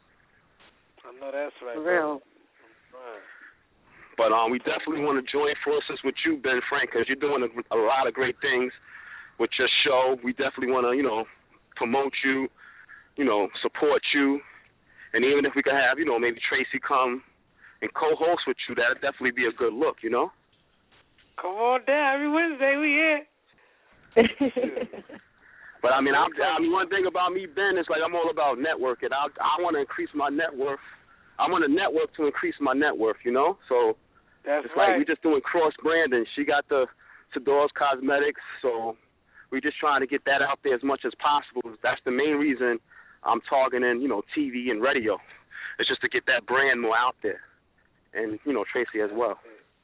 I know that's right. For real. Right. But um, we definitely want to join forces with you, Ben Frank, because you're doing a, a lot of great things with your show. We definitely want to, you know, promote you, you know, support you. And even if we could have, you know, maybe Tracy come and co-host with you, that would definitely be a good look, you know? Come on down. Every Wednesday we here. But, I mean, I'm, I mean, one thing about me, Ben, is like I'm all about networking. I I want to increase my net worth. I want to network to increase my net worth, you know? So That's it's right. like we just doing cross-branding. She got the Sador's Cosmetics, so we just trying to get that out there as much as possible. That's the main reason I'm targeting, you know, T V and radio. It's just to get that brand more out there. And, you know, Tracy as well.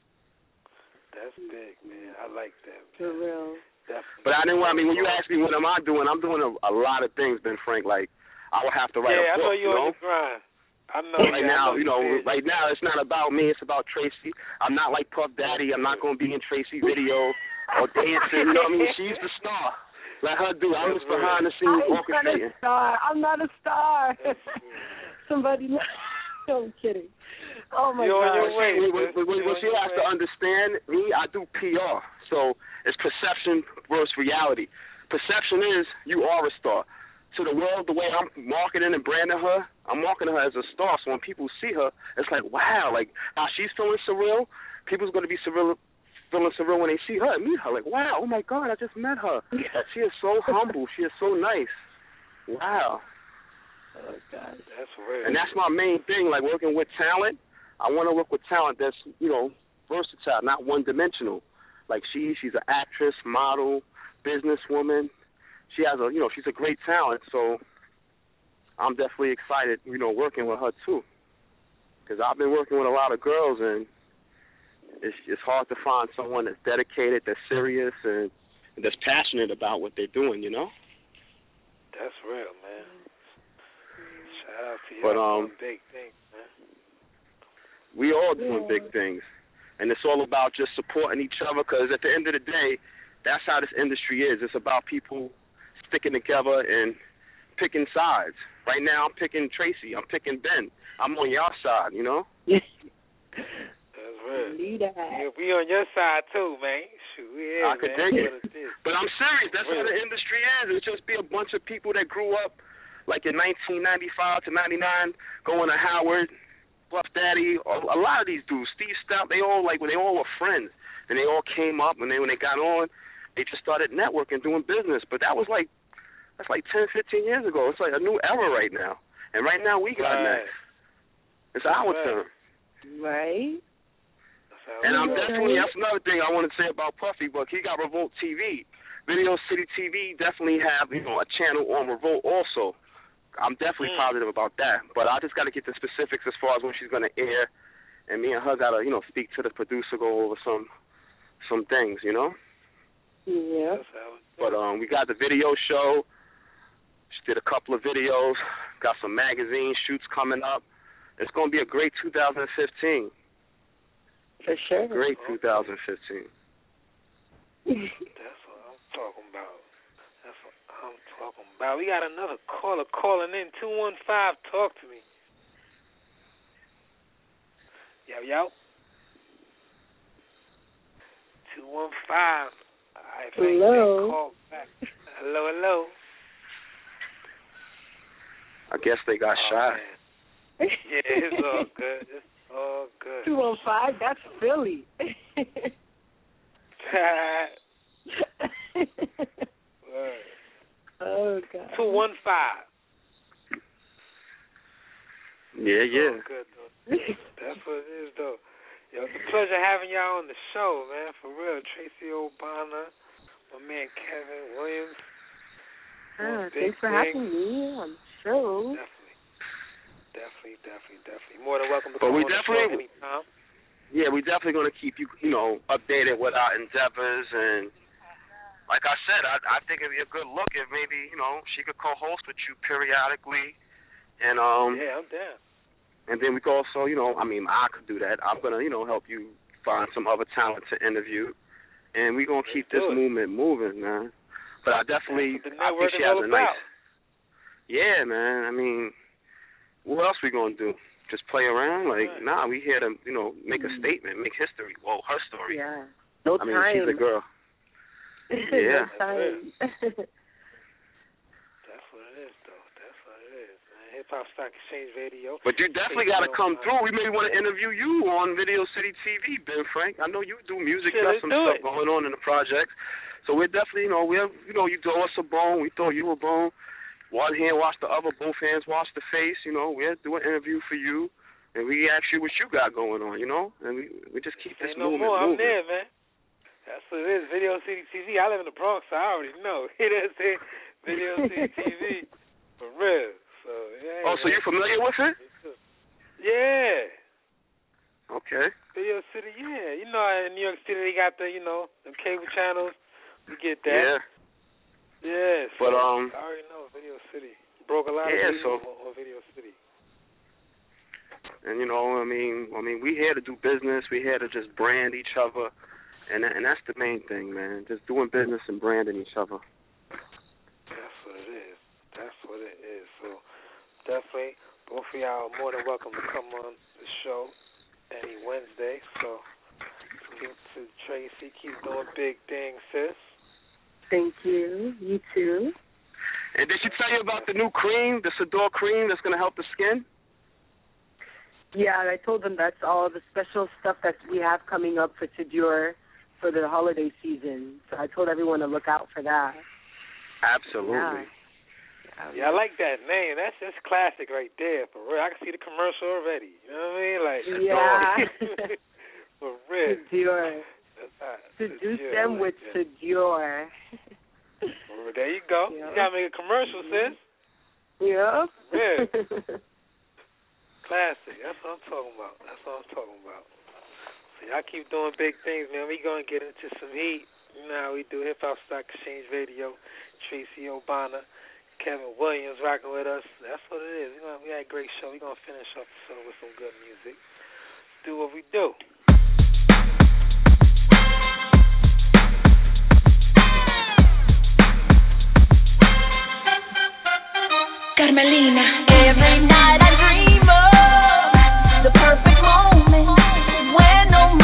That's big, man. I like that. Man. For real. Definitely. But I didn't. I mean, when you ask me what am I doing, I'm doing a, a lot of things, Ben Frank. Like, I would have to write yeah, a book, I know you're you know? on your grind. I know. Right yeah, now, I know you know, busy. right now it's not about me. It's about Tracy. I'm not like Puff Daddy. I'm not going to be in Tracy video or dancing. You know what I mean? She's the star. Let her do it. I'm just behind the scenes I'm not a orchestrating. star. I'm not a star. Somebody. No, I'm kidding. Oh my You're God. on your way. What, what, what, what she has to understand, me, I do P R. So it's perception versus reality. Perception is you are a star. To the world, the way I'm marketing and branding her, I'm marketing her as a star. So when people see her, it's like, wow, like how she's feeling surreal, people's going to be surreal, feeling surreal when they see her and meet her. Like, wow, oh my God, I just met her. She is so humble. She is so nice. Wow. Oh God. That's real. And that's my main thing, like working with talent. I want to work with talent that's, you know, versatile, not one-dimensional. Like she, she's an actress, model, businesswoman. She has a, you know, she's a great talent. So I'm definitely excited, you know, working with her too. Because I've been working with a lot of girls, and it's it's hard to find someone that's dedicated, that's serious, and that's passionate about what they're doing. You know. That's real, man. Shout out to you. But um, big things, man. We all doing big things, and it's all about just supporting each other. Because at the end of the day, that's how this industry is. It's about people sticking together and picking sides. Right now, I'm picking Tracy. I'm picking Ben. I'm on your side. You know. That's Believe that. Yeah, we on your side too, man. Shoot, yeah, I could man. dig it. But I'm serious. That's really how the industry is. It's just be a bunch of people that grew up like in nineteen ninety-five to ninety-nine, going to Howard, Puff Daddy, a lot of these dudes, Steve Stout, they all like they all were friends, and they all came up, and then when they got on, they just started networking, doing business. But that was like that's like ten, fifteen years ago. It's like a new era right now, and right now we got right. next. It's our right. turn. Right. And I'm definitely, that's another thing I want to say about Puffy, but he got Revolt T V. Video City T V definitely have, you know, a channel on Revolt also. I'm definitely mm. positive about that. But I just got to get the specifics as far as when she's going to air. And me and her got to, you know, speak to the producer, go over some some things, you know? Yeah. But um, we got the video show. She did a couple of videos. Got some magazine shoots coming up. It's going to be a great two thousand fifteen. For sure. Great two thousand fifteen. That's what I'm talking about. That's what I'm talking about. We got another caller calling in. two one five, talk to me. Yo, yo. two one five. I think hello. they called back. Hello, hello. I guess they got oh, shot. Man. Yeah, it's all good. It's all good. two one five, that's Philly. Oh, God. two one five. Yeah, yeah. Oh, good, though. That's what it is, though. Yo, it's a pleasure having y'all on the show, man. For real. Tracy O'Bana, my man Kevin Williams. Ah, thanks for thing. having me on the show. Definitely. Definitely, definitely, definitely. More than welcome to but come we on definitely, the show anytime. Yeah, we're definitely going to keep you, you know, updated with our endeavors. And like I said, I, I think it'd be a good look if maybe, you know, she could co-host with you periodically. And um, yeah, I'm down. And then we could also, you know, I mean, I could do that. I'm going to, you know, help you find some other talent to interview. And we're going to keep this movement moving, man. But I definitely, I think she has a nice... Yeah, man. I mean, what else we going to do? Just play around? Like, right. nah, we here to, you know, make a statement, make history. Well, her story. Yeah. No I mean, time. she's a girl. Yeah. No time. That's what it is, though. That's what it is, man. Hip Hop Stock Exchange Radio. But you definitely got to come through. We maybe want to interview you on Video City T V, Ben Frank. I know you do music. Sure, got some stuff it. going on in the project. So we're definitely, you know, we have, you know, you throw us a bone, we throw you a bone. One hand wash the other, both hands wash the face. You know, we'll do an interview for you, and we ask you what you got going on. You know, and we we just keep this no movement more. moving. I'm there, man. That's what it is. Video City T V. I live in the Bronx, so I already know. It is Video City T V for real. So yeah. Oh, so you're familiar with it? Yeah. Okay. Video City, yeah. You know, in New York City, they got the, you know, the cable channels. You get that. Yeah. Yeah. So but um. I already know Video City. Broke a lot yeah, of so, on, on Video City. And you know, I mean, I mean, we here to do business. We here to just brand each other, and that, and that's the main thing, man. Just doing business and branding each other. That's what it is. That's what it is. So definitely, both of y'all are more than welcome to come on the show any Wednesday. So speak to Tracy. Keep doing big things, sis. Thank you. You too. And did she tell you about the new cream, the Sador cream that's going to help the skin? Yeah, I told them that's all the special stuff that we have coming up for Sador for the holiday season. So I told everyone to look out for that. Absolutely. Yeah. Yeah, I like that name. That's just classic right there, for real. I can see the commercial already. You know what I mean? Like, yeah. for real. Sador. Seduce them with Sador. Well, there you go. Yep. You got to make a commercial, sis. Yeah. Yeah. Classic. That's what I'm talking about. That's what I'm talking about. So y'all keep doing big things, man. We going to get into some heat. You know how we do. Hip Hop Stock Exchange Radio. Tracy O'Bana, Kevin Williams rocking with us. That's what it is. You know, we had a great show. We're going to finish up the show with some good music. Do what we do. Carmelina. Every night I dream of the perfect moment when no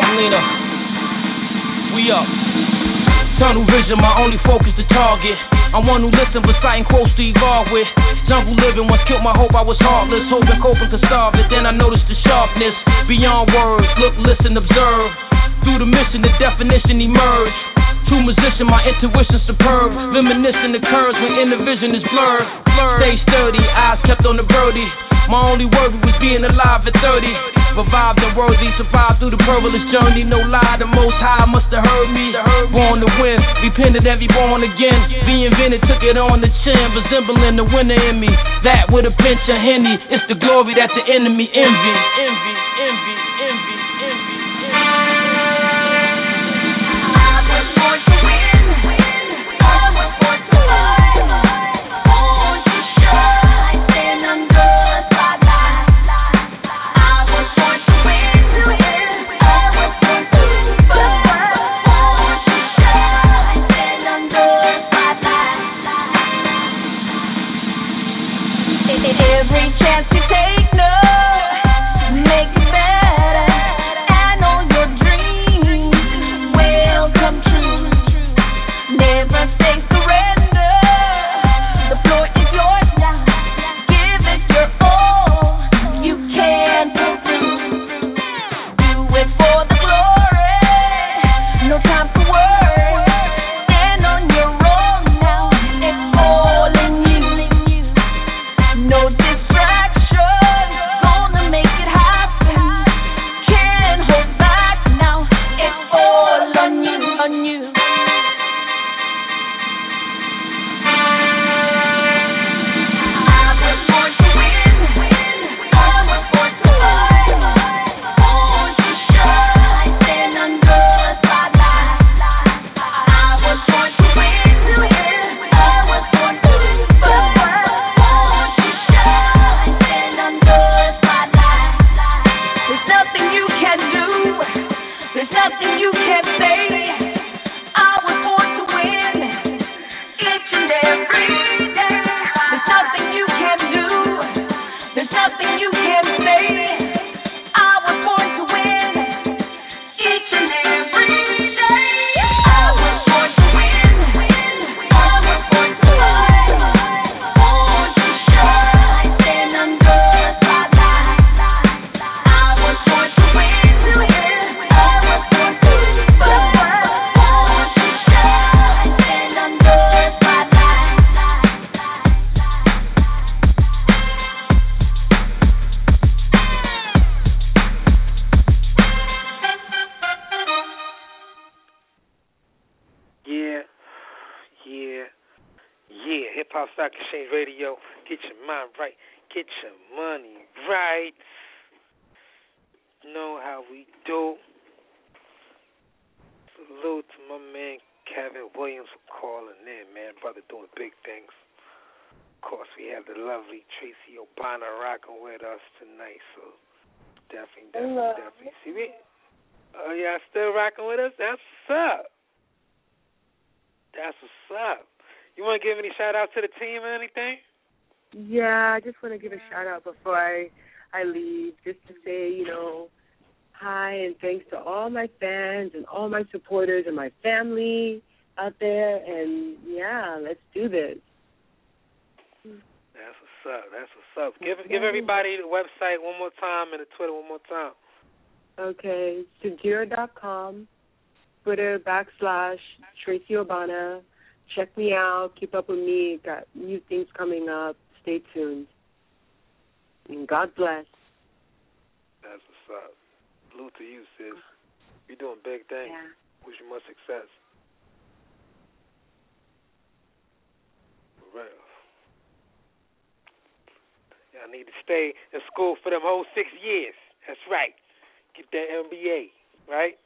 Carmelina. We up. Tunnel vision, my only focus the target. I'm one who listen, reciting quotes to evolve with. Jungle living once killed my hope I was heartless. Hoping coping could solve it, then I noticed the sharpness. Beyond words, look, listen, observe. Through the mission, the definition emerged. True musician, my intuition superb. Reminiscing the curves when inner vision is blurred. Stay sturdy, eyes kept on the birdie. My only worry was being alive at thirty. Revived and worthy, survived through the perilous journey. No lie, the most high must have heard me. Born to win, repented and reborn again. Reinvented, took it on the chin, resembling the winner in me. That with a pinch of Henny, it's the glory that the enemy envy. Envy, envy, envy, envy, envy. Every chance you take, no, make it better. I know your dreams will come true. Never say surrender. The floor is yours now. Give it your all. You can pull through. Do it for the glory. No time for worry. Stand on your own now. It's all in you. No distraction, gonna make it happen. Can't hold back now. It's all on you, on you. I was born to win. I was born to fight. Born to shine. Stand under a spotlight. I was born to win. I was born to fight. Born to shine. Stand under a spotlight. There's nothing you can do. There's nothing you can say. I was born to win each and every day. There's nothing you can do. There's nothing you can say. I was born to win each and every day. I was born to win. I was born to fight. Born to shine. Stand under a spotlight. I was born to win. I was born to fight. Born to shine. Stand under a spotlight. Yeah, yeah, yeah. Hip Hop Stock Exchange Radio. Get your mind right. Get your money right. Know how we do. Salute to my man Kevin Williams for calling in, man. Brother doing big things. Of course, we have the lovely Tracy Obana rocking with us tonight. So definitely, definitely, Hello. definitely. See me? Oh, y'all still rocking with us? That's what's up. That's what's up. You want to give any shout out to the team or anything? Yeah, I just want to give a shout out before I I leave, just to say, you know, hi and thanks to all my fans and all my supporters and my family out there. And yeah, let's do this. That's what's up. That's what's up. Give give everybody the website one more time and the Twitter one more time. Okay, Sajira dot com, Twitter backslash Tracy Obana. Check me out. Keep up with me. Got new things coming up. Stay tuned. And God bless. That's what's up. Salute to you, sis. You're doing big things. Yeah. Wish you much success. For real. Y'all need to stay in school for them whole six years. That's right. Get that M B A, right?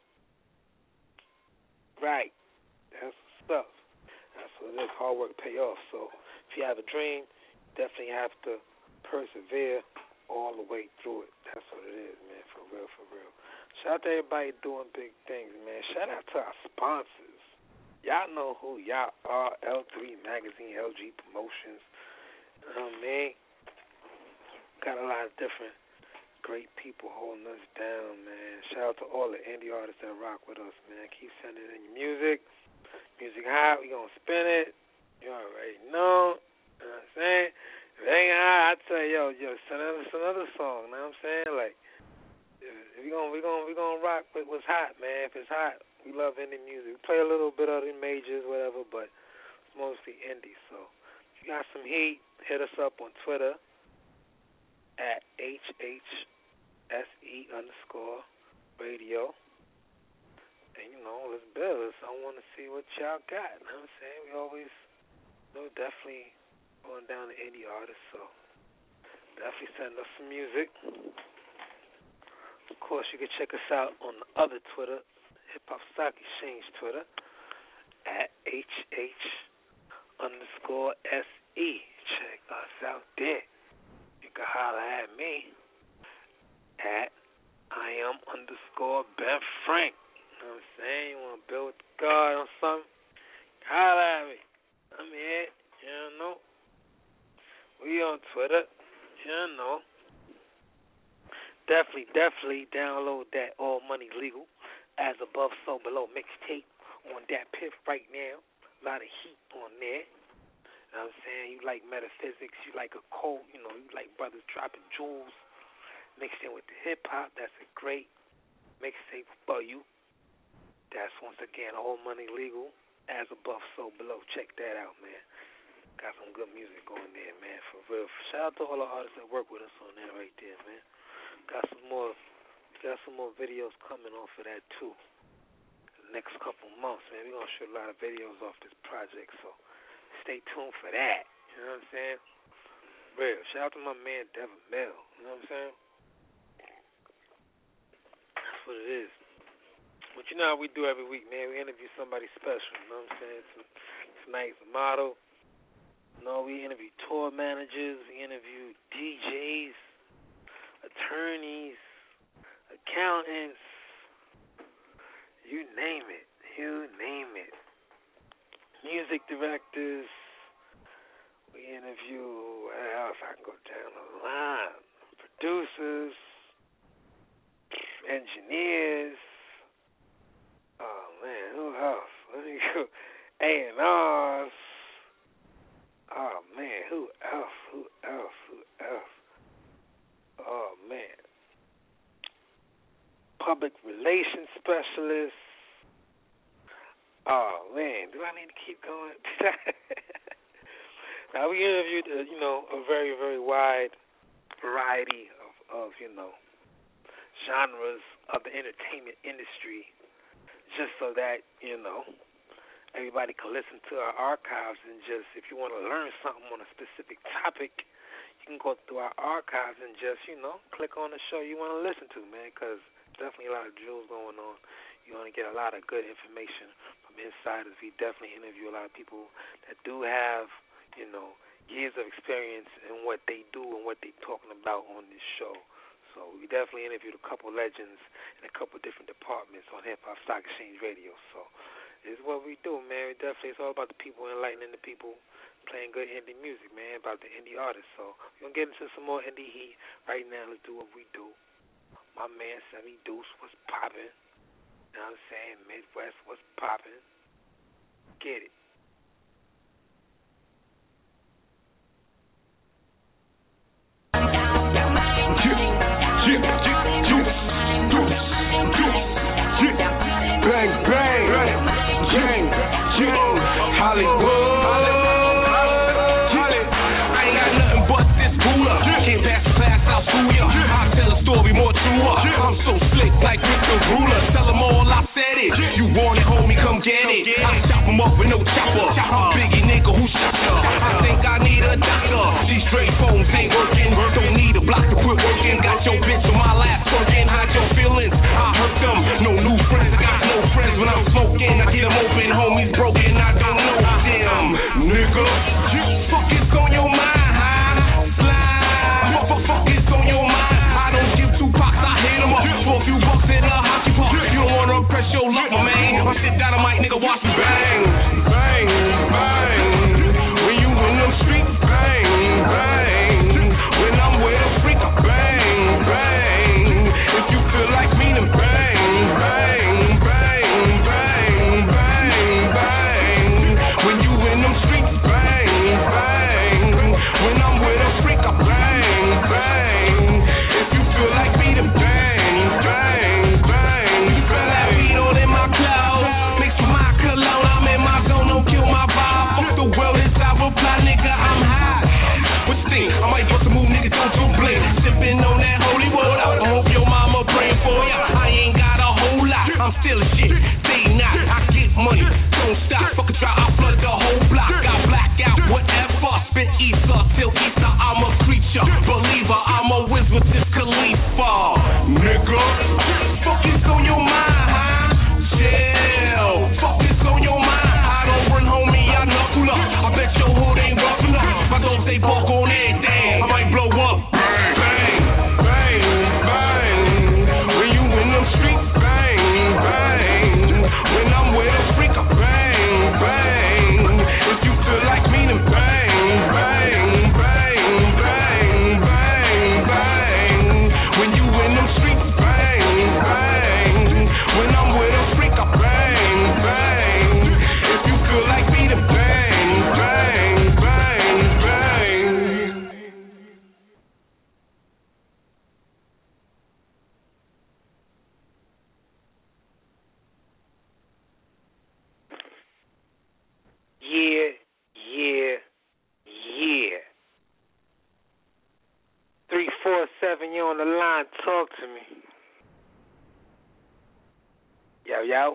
Right. That's what's up. That's what it is. Hard work pay off. So if you have a dream, definitely have to persevere all the way through it. That's what it is, man. For real, for real. Shout out to everybody doing big things, man. Shout out to our sponsors. Y'all know who y'all are. L three Magazine, L G Promotions. You know what I mean? Got a lot of different Great people holding us down, man. Shout out to all the indie artists that rock with us, man. Keep sending in your music. Music hot, we gonna spin it. You already know. You know what I'm saying? If it ain't hot, I tell you, yo, yo, send us another song. You know what I'm saying? Like, if, if we gonna we gonna we gonna rock with what's hot, man. If it's hot, we love indie music. We play a little bit of the majors, whatever, but it's mostly indie. So if you got some heat, hit us up on Twitter at H H S E underscore radio. And, you know, let's build. I want to see what y'all got. You know what I'm saying? We always, you know, definitely going down to indie artists, so definitely send us some music. Of course, you can check us out on the other Twitter, Hip Hop Stock Exchange Twitter, at H H underscore S E. Check us out there. You can holler at me at I am underscore Ben Frank. You know what I'm saying? You want to build with God or something? Holler at me. I'm here. You know. We on Twitter. You know. Definitely, definitely download that All Money Legal As Above, So Below mixtape on that piff right now. A lot of heat on there. You know what I'm saying? You like metaphysics. You like a cult. You know, you like brothers dropping jewels mixed in with the hip-hop. That's a great mixtape for you. That's, once again, All Money Legal, As Above, So Below. Check that out, man. Got some good music going there, man, for real. Shout out to all the artists that work with us on that right there, man. Got some more got some more videos coming off of that, too. The next couple months, man. We're going to shoot a lot of videos off this project, so stay tuned for that. You know what I'm saying? Real. Shout out to my man, Devin Mill. You know what I'm saying? That's what it is. But you know how we do every week, man. We interview somebody special, you know what I'm saying? Tonight's a model. You know, we interview tour managers, we interview D Js, attorneys, accountants, you name it, you name it. Music directors, we interview, what else? I can go down the line. Producers, engineers. Oh, man, who else? Let me go. A and R's. Oh, man, who else? Who else? Who else? Oh, man. Public relations specialists. Oh, man, do I need to keep going? Now, we interviewed, uh, you know, a very, very wide variety of, of, you know, genres of the entertainment industry, just so that, you know, everybody can listen to our archives and just, if you want to learn something on a specific topic, you can go through our archives and just, you know, click on the show you want to listen to, man, because definitely a lot of jewels going on. You're going to get a lot of good information from insiders. We definitely interview a lot of people that do have, you know, years of experience in what they do and what they're talking about on this show. So we definitely interviewed a couple legends in a couple different departments on Hip Hop Stock Exchange Radio. So this is what we do, man. We definitely, it's all about the people, enlightening the people, playing good indie music, man, about the indie artists. So we're going to get into some more indie heat right now. Let's do what we do. My man, Semi Deuce, what's popping? You know what I'm saying? Midwest, what's popping? Get it. Bang, bang, gang, gang, Hollywood. I ain't got nothing but this cooler. Can't pass the class, I'll school ya. I'll tell a story more truer. I'm so slick like Victor Ruler. Tell them all I said it. You want it, homie, come get it. I chop them up with no chopper. I'm Biggie nigga who shot ya. I think I need a doctor. These straight phones ain't working. Don't need a block to quit working. Got your bitch on my lap twerking. Hide your feelings. I hurt them. No new friends. Got no friends when I'm smoking. I get them open. Homies broken. I don't know them. Nigga. Fuck is on your mind, huh? Slime. Fuck, fuck is on your mind. I don't give two pops. I hit them up for a few bucks in a hockey park. You don't wanna press your luck, my man. I sit down on mic, nigga, watch me bang. Bang, bang. When you in them streets, bang, bang. When I'm with a freak, bang, bang. Yeah, yeah, yeah. three four seven, you on the line. Talk to me. Yo, yo.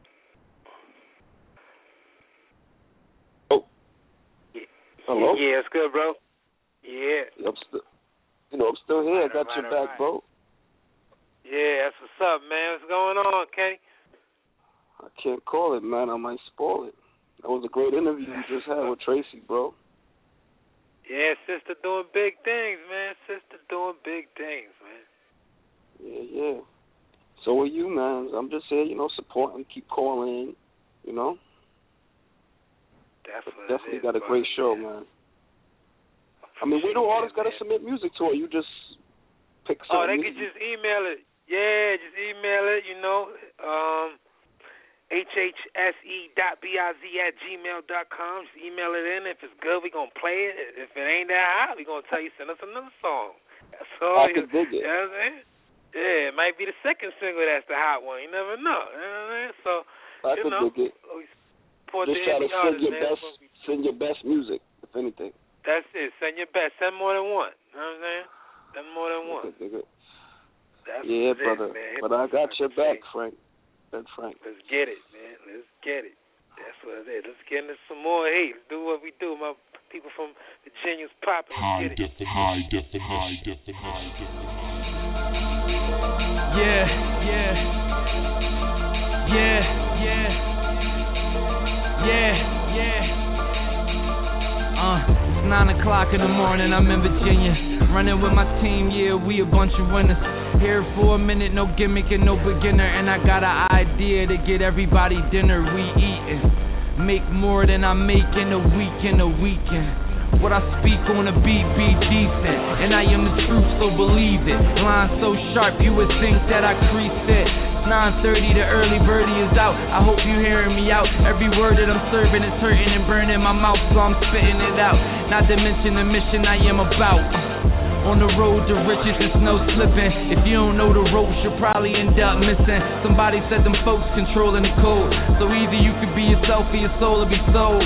Oh. Yeah. Hello? Yeah, it's good, bro. Yeah. I'm still, you know, I'm still here. I got right, your right, back, right. bro. Yeah, that's what's up, man. What's going on, Kenny? I can't call it, man. I might spoil it. That was a great interview you just had with Tracy, bro. Yeah, sister doing big things, man. Sister doing big things, man. Yeah, yeah. So are you, man. I'm just here, you know, supporting, keep calling in, you know. That's what Definitely it is, got a brother, great show, man. man. I mean, where do artists got to submit music to? Or you just pick something? Oh, they could just email it. Yeah, just email it, you know. Um, H H S E dot B I Z at gmail dot com. Just email it in. If it's good, we're going to play it. If it ain't that hot, we're going to tell you, send us another song. That's all. I can dig it. You know what I'm saying? Yeah, it might be the second single that's the hot one. You never know. You know what I mean? So, I you can know. dig it. Just try to send your best, send your best music, if anything. That's it. Send your best. Send more than one. You know what I'm saying? Send more than one. Dig it. That's Yeah, it, brother. man. But I got your back, Frank. Ben Frank. Let's get it, man. Let's get it. That's what it is. Let's get into some more hate. Let's do what we do. My people from the Genius Pop. High Let's get it. definition, high definition, high definition, high definition. Yeah, yeah. Yeah, yeah. Yeah, yeah. Uh, it's nine o'clock in the morning, I'm in Virginia. Running with my team, yeah, we a bunch of winners. Here for a minute, no gimmick and no beginner. And I got an idea to get everybody dinner. We eatin', make more than I make in a week in a weekend. What I speak on a beat be decent, and I am the truth, so believe it. Line so sharp, you would think that I creased it. nine thirty, the early birdie is out. I hope you hearing me out. Every word that I'm serving is hurting and burning my mouth, so I'm spitting it out. Not to mention the mission I am about. On the road to riches, there's no slipping. If you don't know the ropes, you'll probably end up missing. Somebody said them folks controlling the code. So either you could be yourself or your soul will be sold.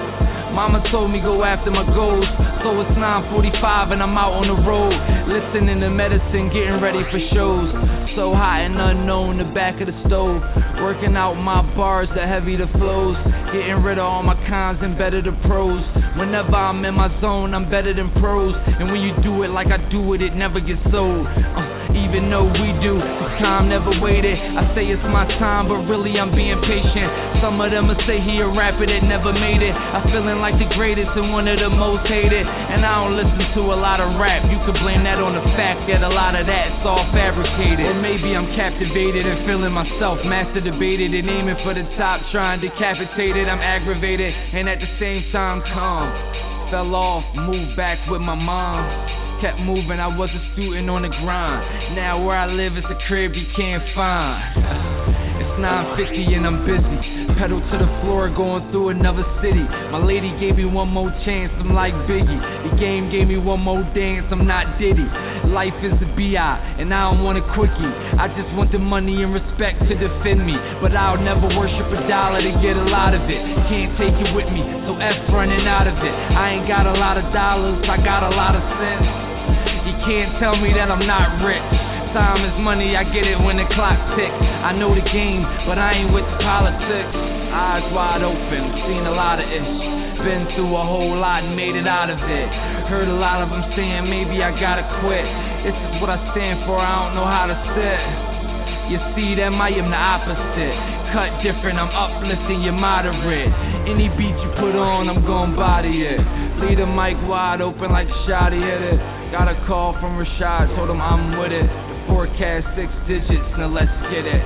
Mama told me go after my goals. So it's nine forty-five and I'm out on the road, listening to medicine, getting ready for shows. So hot and unknown, the back of the stove. Working out my bars, the heavy the flows. Getting rid of all my cons and better the pros. Whenever I'm in my zone, I'm better than pros. And when you do it like I do it, it never gets sold. uh, Even though we do, cause time never waited. I say it's my time, but really I'm being patient. Some of them will say he a rapper that never made it. I'm feeling like the greatest and one of the most hated. And I don't listen to a lot of rap. You could blame that on the fact that a lot of that's all fabricated. Or maybe I'm captivated and feeling myself master debated and aiming for the top, trying to decapitate it. I'm aggravated and at the same time calm. Fell off, moved back with my mom. Kept moving, I was a student on the grind. Now where I live is a crib you can't find. It's nine fifty and I'm busy. Pedal to the floor, going through another city. My lady gave me one more chance, I'm like Biggie. The game gave me one more dance, I'm not Diddy. Life is a B I, and I don't want a quickie. I just want the money and respect to defend me. But I'll never worship a dollar to get a lot of it. Can't take it with me, so F running out of it. I ain't got a lot of dollars, I got a lot of sense. You can't tell me that I'm not rich. Time is money, I get it when the clock ticks. I know the game, but I ain't with the politics. Eyes wide open, seen a lot of it. Been through a whole lot and made it out of it. Heard a lot of them saying maybe I gotta quit. This is what I stand for, I don't know how to sit. You see them, I am the opposite. Cut different, I'm uplifting, you're moderate. Any beat you put on, I'm gon' body it. Leave the mic wide open like Shotty hit it. Got a call from Rashad, told him I'm with it. The forecast six digits, now let's get it.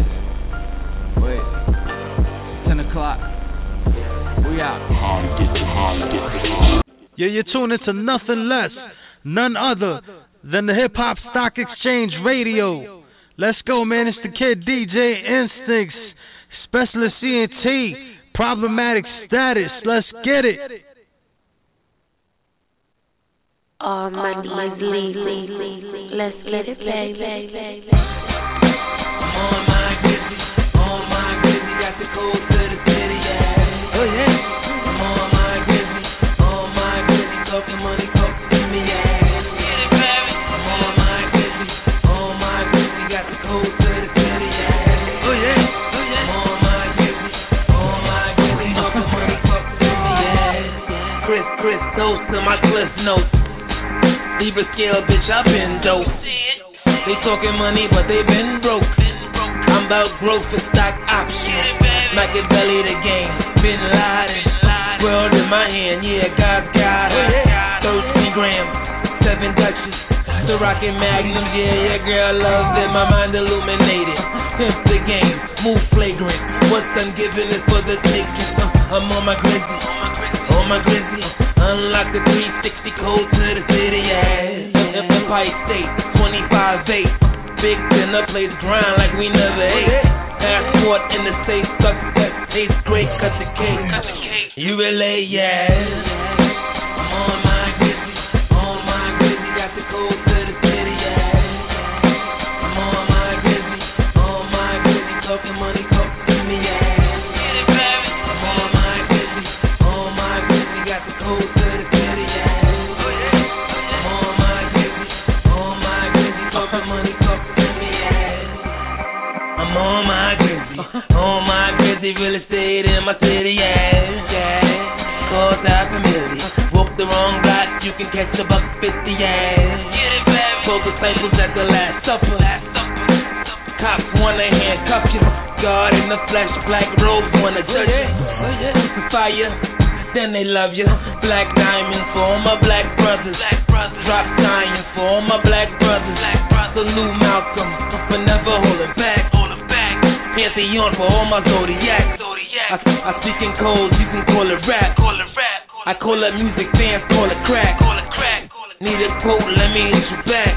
Wait, ten o'clock. We out. Yeah, you're tuning to nothing less, none other than the Hip Hop Stock Exchange Radio. Let's go, man. It's the kid D J Instincts, Specialist C N T, Problematic Status. Let's get it. All money is legal. Let's let it play. On my Gizzy, on my Gizzy, got the code to the city, yeah. Oh yeah. I'm Those to my cliff notes. Libra scale, bitch, I've been dope. They talking money, but they been broke. I'm about growth for stock options. Machiavelli the game, Bin Laden. World in my hand, yeah, God's got it. thirteen grams, seven Dutches. The rocket magnums, yeah, your girl loves it. My mind illuminated. Pimp the game, move flagrant. What's Thanksgiving is for the taking. Uh, I'm on my grizzly, on my grizzly. Unlock the three sixty code to the city, yeah. Empire State, twenty-five eight. Big dinner, play the grind like we never ate. Passport in the safe, success tastes great. Cut the cake, you relate, yeah. I'm on my grizzly, on my grizzly. Got the code to the city, yeah. I'm on my grizzly, on my grizzly. Talking money, talk to me, yeah. I'm on my grizzly, on my grizzly. Got the code to the city, yeah. I'm on my grizzly, on my grizzly. Talking money, talk to me, yeah. I'm on my grizzly, on my grizzly. Real estate in my city, yeah, yeah. Cause half a million. Walk the wrong block, you can catch a buck fifty, yeah. Twelve disciples at the Last Supper. Cops wanna handcuff you. God in the flesh, black robes wanna judge you. Crucify you, then they love you. Black diamonds for all my black brothers. Drop science for all my black brothers. Salute Malcolm, but never hold it back. Pantheon for all my zodiac. I, I speak in codes, you can call it rap. I call it music, fans call it crack. Need a quote, let me hit you back.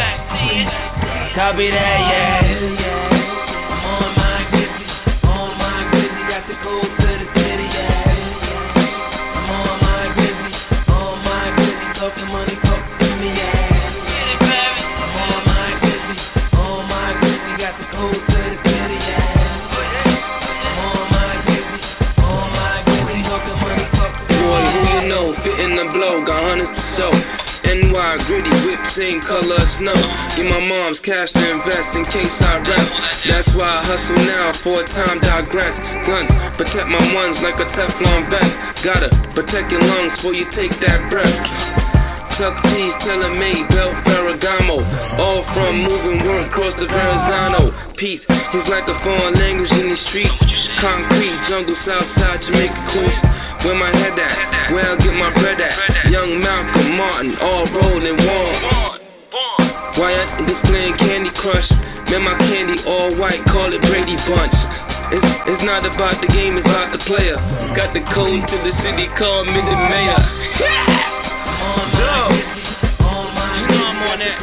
Copy that, yeah. I'm on my grizzly, on my grizzly. Got the code to the city, yeah. I'm on my grizzly, on my grizzly. Talking money, talk to me, yeah. I'm on my grizzly, on my grizzly. Got the code to the city, yeah. I'm on my grizzly, on my grizzly. Talking money, talk to me, yeah. Boy, who you know, fitting the blow, got hundreds to show. N Y gritty, whip, same color of snow. Give my mom's cash to invest in case I rap. That's why I hustle now, for a time digress. Guns, protect my ones like a Teflon vest. Gotta protect your lungs before you take that breath. Chuck T's, Taylor made, Belt Ferragamo. All from moving work across the Verrazano. Peace, he's like a foreign language in these streets. Concrete, jungle, Southside, Jamaica coast. Where my head at, where I get my bread at. Young Malcolm Martin, all rolled in one. Why I just playing Candy Crush? Man, my candy all white, call it Brady Bunch. It's, it's not about the game, it's about the player. Got the code to the city, call me the mayor. Yeah! Yo! You know I'm on that.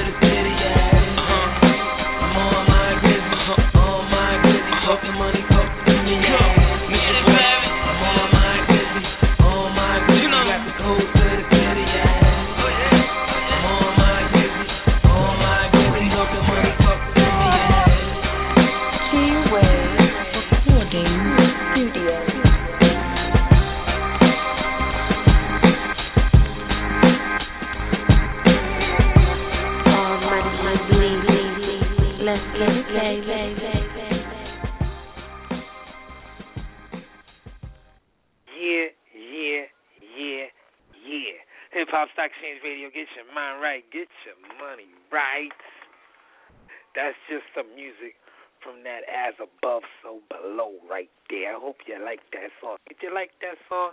Hip-Hop Stock Exchange Radio, get your mind right, get your money right. That's just some music from that As Above, So Below right there. I hope you like that song. Did you like that song?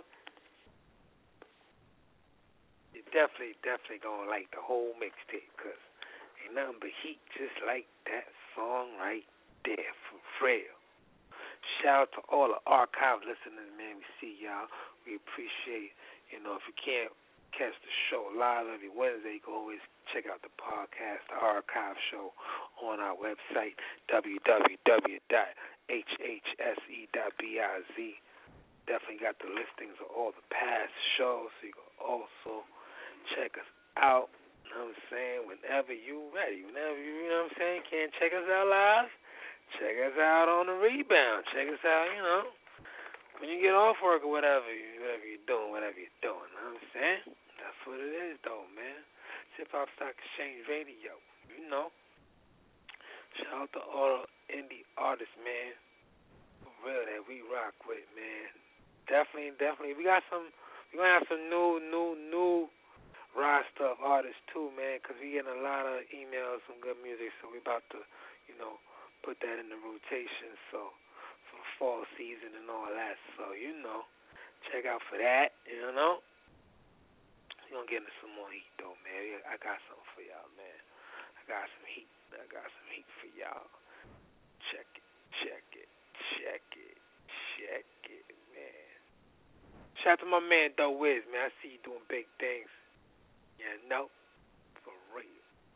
You definitely, definitely gonna like the whole mixtape, because ain't nothing but heat just like that song right there, for real. Shout out to all the archive listeners, man. We see y'all. We appreciate, you know, if you can't catch the show live every Wednesday, you can always check out the podcast, the archive show, on our website, w w w dot h h s e dot biz. Definitely got the listings of all the past shows, so you can also check us out, you know what I'm saying, whenever you ready. Whenever you, you know what I'm saying, can't check us out live, check us out on the rebound. Check us out, you know, when you get off work or whatever, whatever you're doing, whatever you're doing, you know what I'm saying? That's what it is, though, man. Hip-Hop Stock Exchange Radio, you know. Shout out to all indie artists, man, for real, that we rock with, man. Definitely, definitely. We got some we're going to have some new, new, new roster of artists too, man, because we getting a lot of emails, some good music, so we about to, you know, put that in the rotation, so for fall season and all that. So, you know, check out for that, you know. We're going to get into some more heat, though, man. I got something for y'all, man. I got some heat. I got some heat for y'all. Check it, check it, check it, check it, man. Shout out to my man, Doe Wiz, man. I see you doing big things. Yeah, no, for real.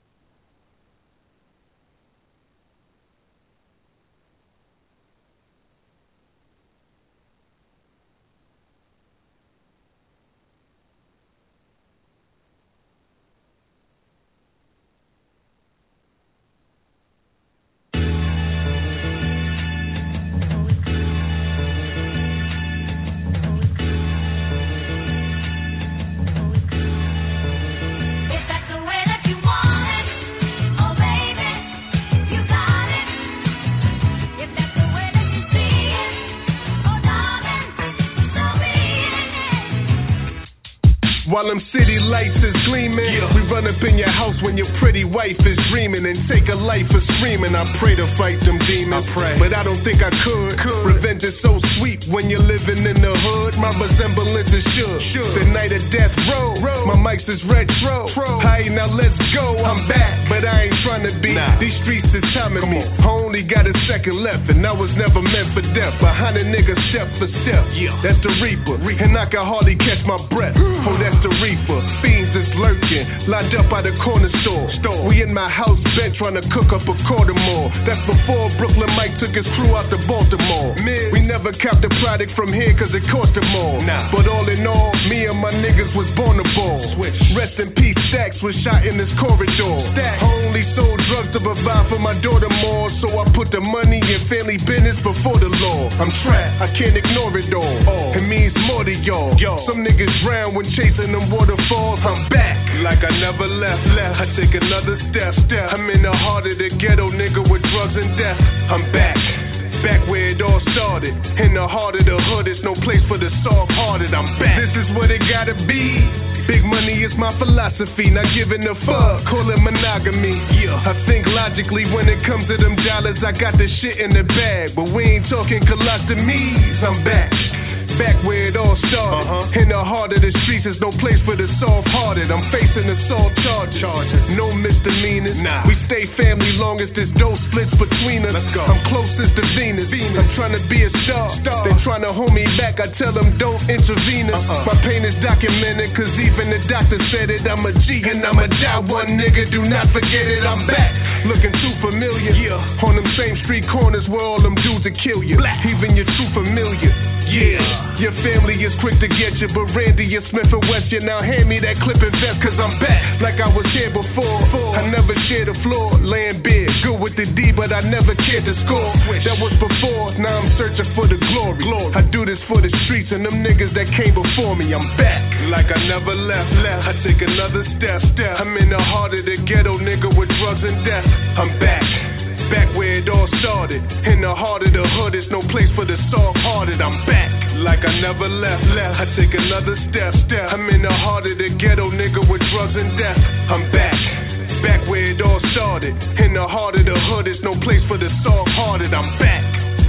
While them city lights is gleaming, yeah. We run up in your house when your pretty wife is dreaming and take a life for screaming. I pray to fight them demons, I pray. But I don't think I could. could. Revenge is so sweet when you're living in the hood. My resemblance is sure. sure. The night of death row. row. My mics is retro. Pro. Hey, now let's go. I'm back, but I ain't trying to be. Nah. These streets is timing me. I only got a second left, and I was never meant for death. Behind a nigga step for step. Yeah. That's the Reaper, Reaper. And I can hardly catch my breath. Oh, that's the Reaper. Fiends is lurking, lined up by the corner store. store. We in my house bed trying to cook up a quarter more. That's before Brooklyn Mike took his crew out to Baltimore. Mid. We never capped the product from here cause it cost them more. Nah. But all in all, me and my niggas was born to ball. Switch. Rest in peace, Stacks was shot in this corridor. Stacks. I only sold drugs to provide for my daughter more, so I put the money in family business before the law. I'm trapped, I can't ignore it all. Oh. It means more to y'all. Yo. Some niggas drown when chasing them waterfalls. I'm back, like I never left. left. I take another step. step. I'm in the heart of the ghetto, nigga, with drugs and death. I'm back, back where it all started. In the heart of the hood, there's no place for the soft-hearted. I'm back. This is what it gotta be. Big money is my philosophy, not giving a fuck, call it monogamy. Yeah. I think logically when it comes to them dollars, I got the shit in the bag, but we ain't talking colostomies. I'm back. Back where it all started. Uh-huh. In the heart of the streets, there's no place for the soft-hearted. I'm facing assault charges. charges. No misdemeanors. Nah. We stay family long as this dough splits between us. Let's go. I'm closest to Venus. Venus. I'm trying to be a star. star. They trying to hold me back. I tell them don't intervene us. Uh-uh. My pain is documented, cause even the doctor said it. I'm a G and I'm a die one nigga. Do not forget it. I'm back. Looking too familiar. Yeah. On them same street corners where all them dudes will kill you. Black. Even your true familiar. Yeah. Your family is quick to get you, but Randy and Smith and West, you now hand me that clip and vest, cause I'm back like I was here before. I never shared the floor, laying big, good with the D, but I never cared to score. That was before, now I'm searching for the glory. I do this for the streets and them niggas that came before me. I'm back like I never left. left. I take another step. step. I'm in the heart of the ghetto, nigga, with drugs and death. I'm back. Back where it all started. In the heart of the hood, there's no place for the soft-hearted. I'm back, like I never left. left. I take another step. step. I'm in the heart of the ghetto, nigga, with drugs and death. I'm back, back where it all started. In the heart of the hood, there's no place for the soft-hearted. I'm back.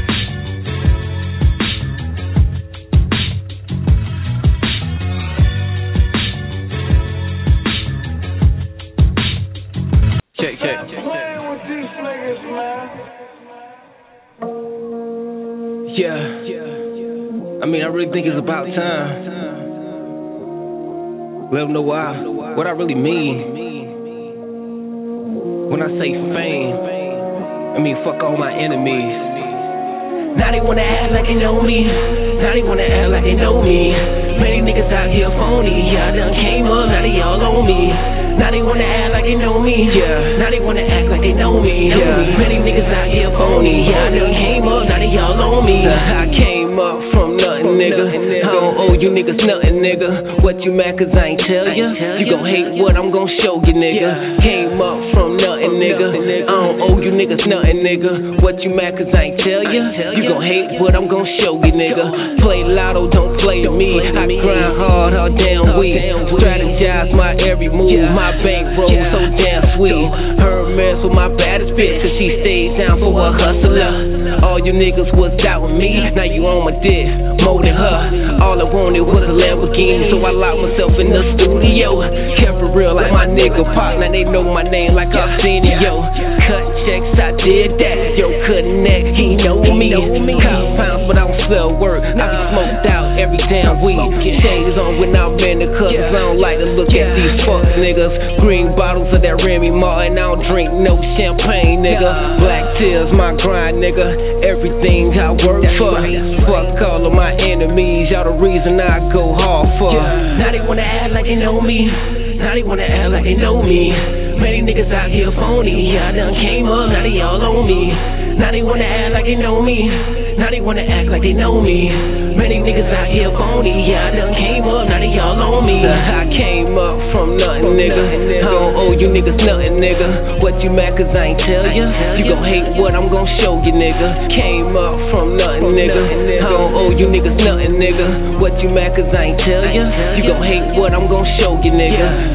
Check, check, check, check. Yeah, I mean, I really think it's about time. Let them know why, what I really mean. When I say fame, I mean fuck all my enemies. Now they wanna act like they know me. Now they wanna act like they know me. Many niggas out here phony. Yeah, I done came up, now they all on me. Now they wanna act like they know me. Yeah, now they wanna act like they know me. Yeah, many niggas out here phony. Yeah, I done came up, now they all on me. I came up from nothing, nigga. nigga. I don't owe you niggas nothing, nigga. What you mad cause I ain't tell ya? You gon' hate what I'm gon' show you, nigga. Came up from nothing, nigga. I don't owe you niggas nothing, nigga. What you mad cause I ain't tell ya? You gon' hate what I'm gon' show you, nigga. Play lotto, don't play me. I grind hard all damn week. Strategize my every move. My bankroll so damn sweet. Hermes with my baddest bitch cause she stays down for a hustler. All you niggas was doubting me. Now you on my dick, more than her. All I wanted was a Lamborghini, so I locked myself in the studio. Kept it real like my nigga Pac. Now they know my name like Arsenio. Cut checks, I did that. Yo, connect, he know me. Cop pounds, but I don't sell work. I be smoked out every damn week. Shades on when I'm in the cause I don't like to look at these fuck niggas. Green bottles of that Remy Martin. I don't drink no champagne, nigga. Black tears, my grind, nigga. Everything I work for. Fuck all of my enemies. Y'all the reason I go hard for. Now they wanna act like they know me. Now they wanna act like they know me. Many niggas out here phony. I done came up, now they all on me. Now they wanna act like they know me. Now they wanna act like they know me. Many niggas out here phony. Yeah, I done came up, now they all on me. I came up from nothing, nigga. I don't owe you niggas nothing, nigga. What you mad cause I ain't tell ya? You gon' hate what I'm gon' show you, nigga. Came up from nothing, nigga. I don't owe you niggas nothing, nigga. What you mad cause I ain't tell ya? You gon' hate what I'm gon' show you, nigga.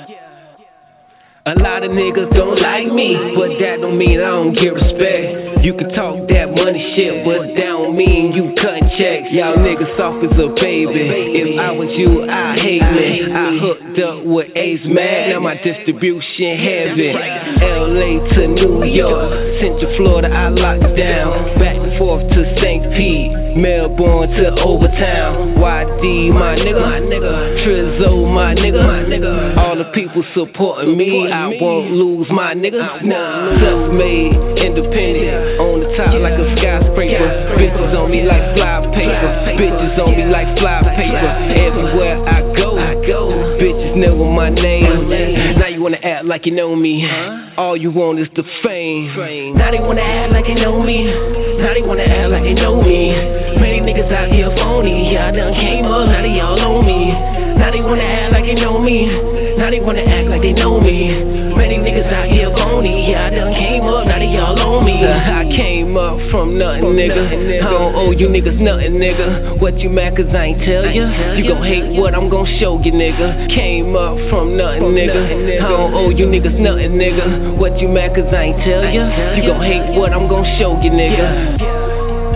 A lot of niggas don't like me, but that don't mean I don't get respect. You can talk that money shit, but that don't mean you cutting checks. Y'all niggas soft as a baby. If I was you, I'd hate me. I hooked up with Ace Mag, now my distribution heavy. L A to New York, Central Florida, I locked down. Back and forth to Saint Pete, Melbourne to Overtown. Y D, my nigga, Trizzo, my nigga. All the people supporting me, I won't lose my nigga. Self-made, independent, on the top like a skyscraper. Bitches on me like fly paper. Bitches on me like fly paper. Everywhere I go, bitches know my name. Now you wanna act like you know me. All you want is the fame. Now they wanna act like they know me. Now they wanna act like they know me. Many niggas out here phony. I done came up, now they all on me. Now they wanna act like they know me. Now they wanna act like they know me. Many niggas out here phony. I done came up, now they all on me. I came up from nothing, nigga. I don't owe you niggas nothing, nigga. What you mad cause I ain't tell ya? You gon' hate what I'm gon' show you, nigga. Came up from nothing, nigga. I don't owe you niggas nothing, nigga. What you mad cause I ain't tell ya? You gon' hate what I'm gon' show you, nigga.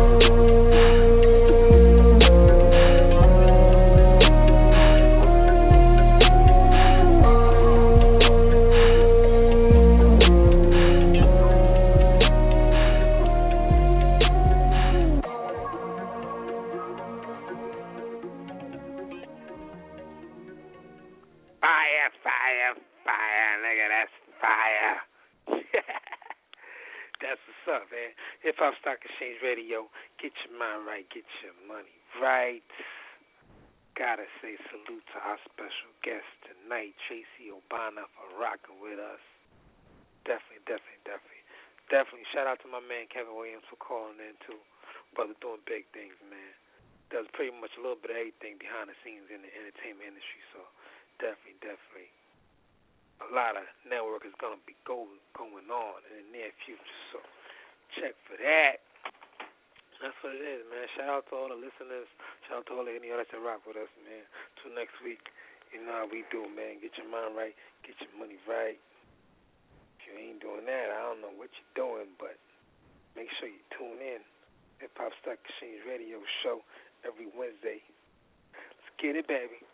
Hip Hop Stock Exchange Radio, get your mind right, get your money right. Gotta say salute to our special guest tonight, Tracy Obana, for rocking with us. Definitely, definitely, definitely. Definitely shout out to my man Kevin Williams for calling in too. Brother doing big things, man. Does pretty much a little bit of everything behind the scenes in the entertainment industry, so definitely, definitely. A lot of network is gonna be go, going on in the near future, so check for that. That's what it is, man. Shout out to all the listeners. Shout out to all the any others that rock with us, man. Till next week, you know how we do, man. Get your mind right, get your money right. If you ain't doing that, I don't know what you're doing, but make sure you tune in. Hip Hop Stock Exchange Radio show every Wednesday. Let's get it, baby.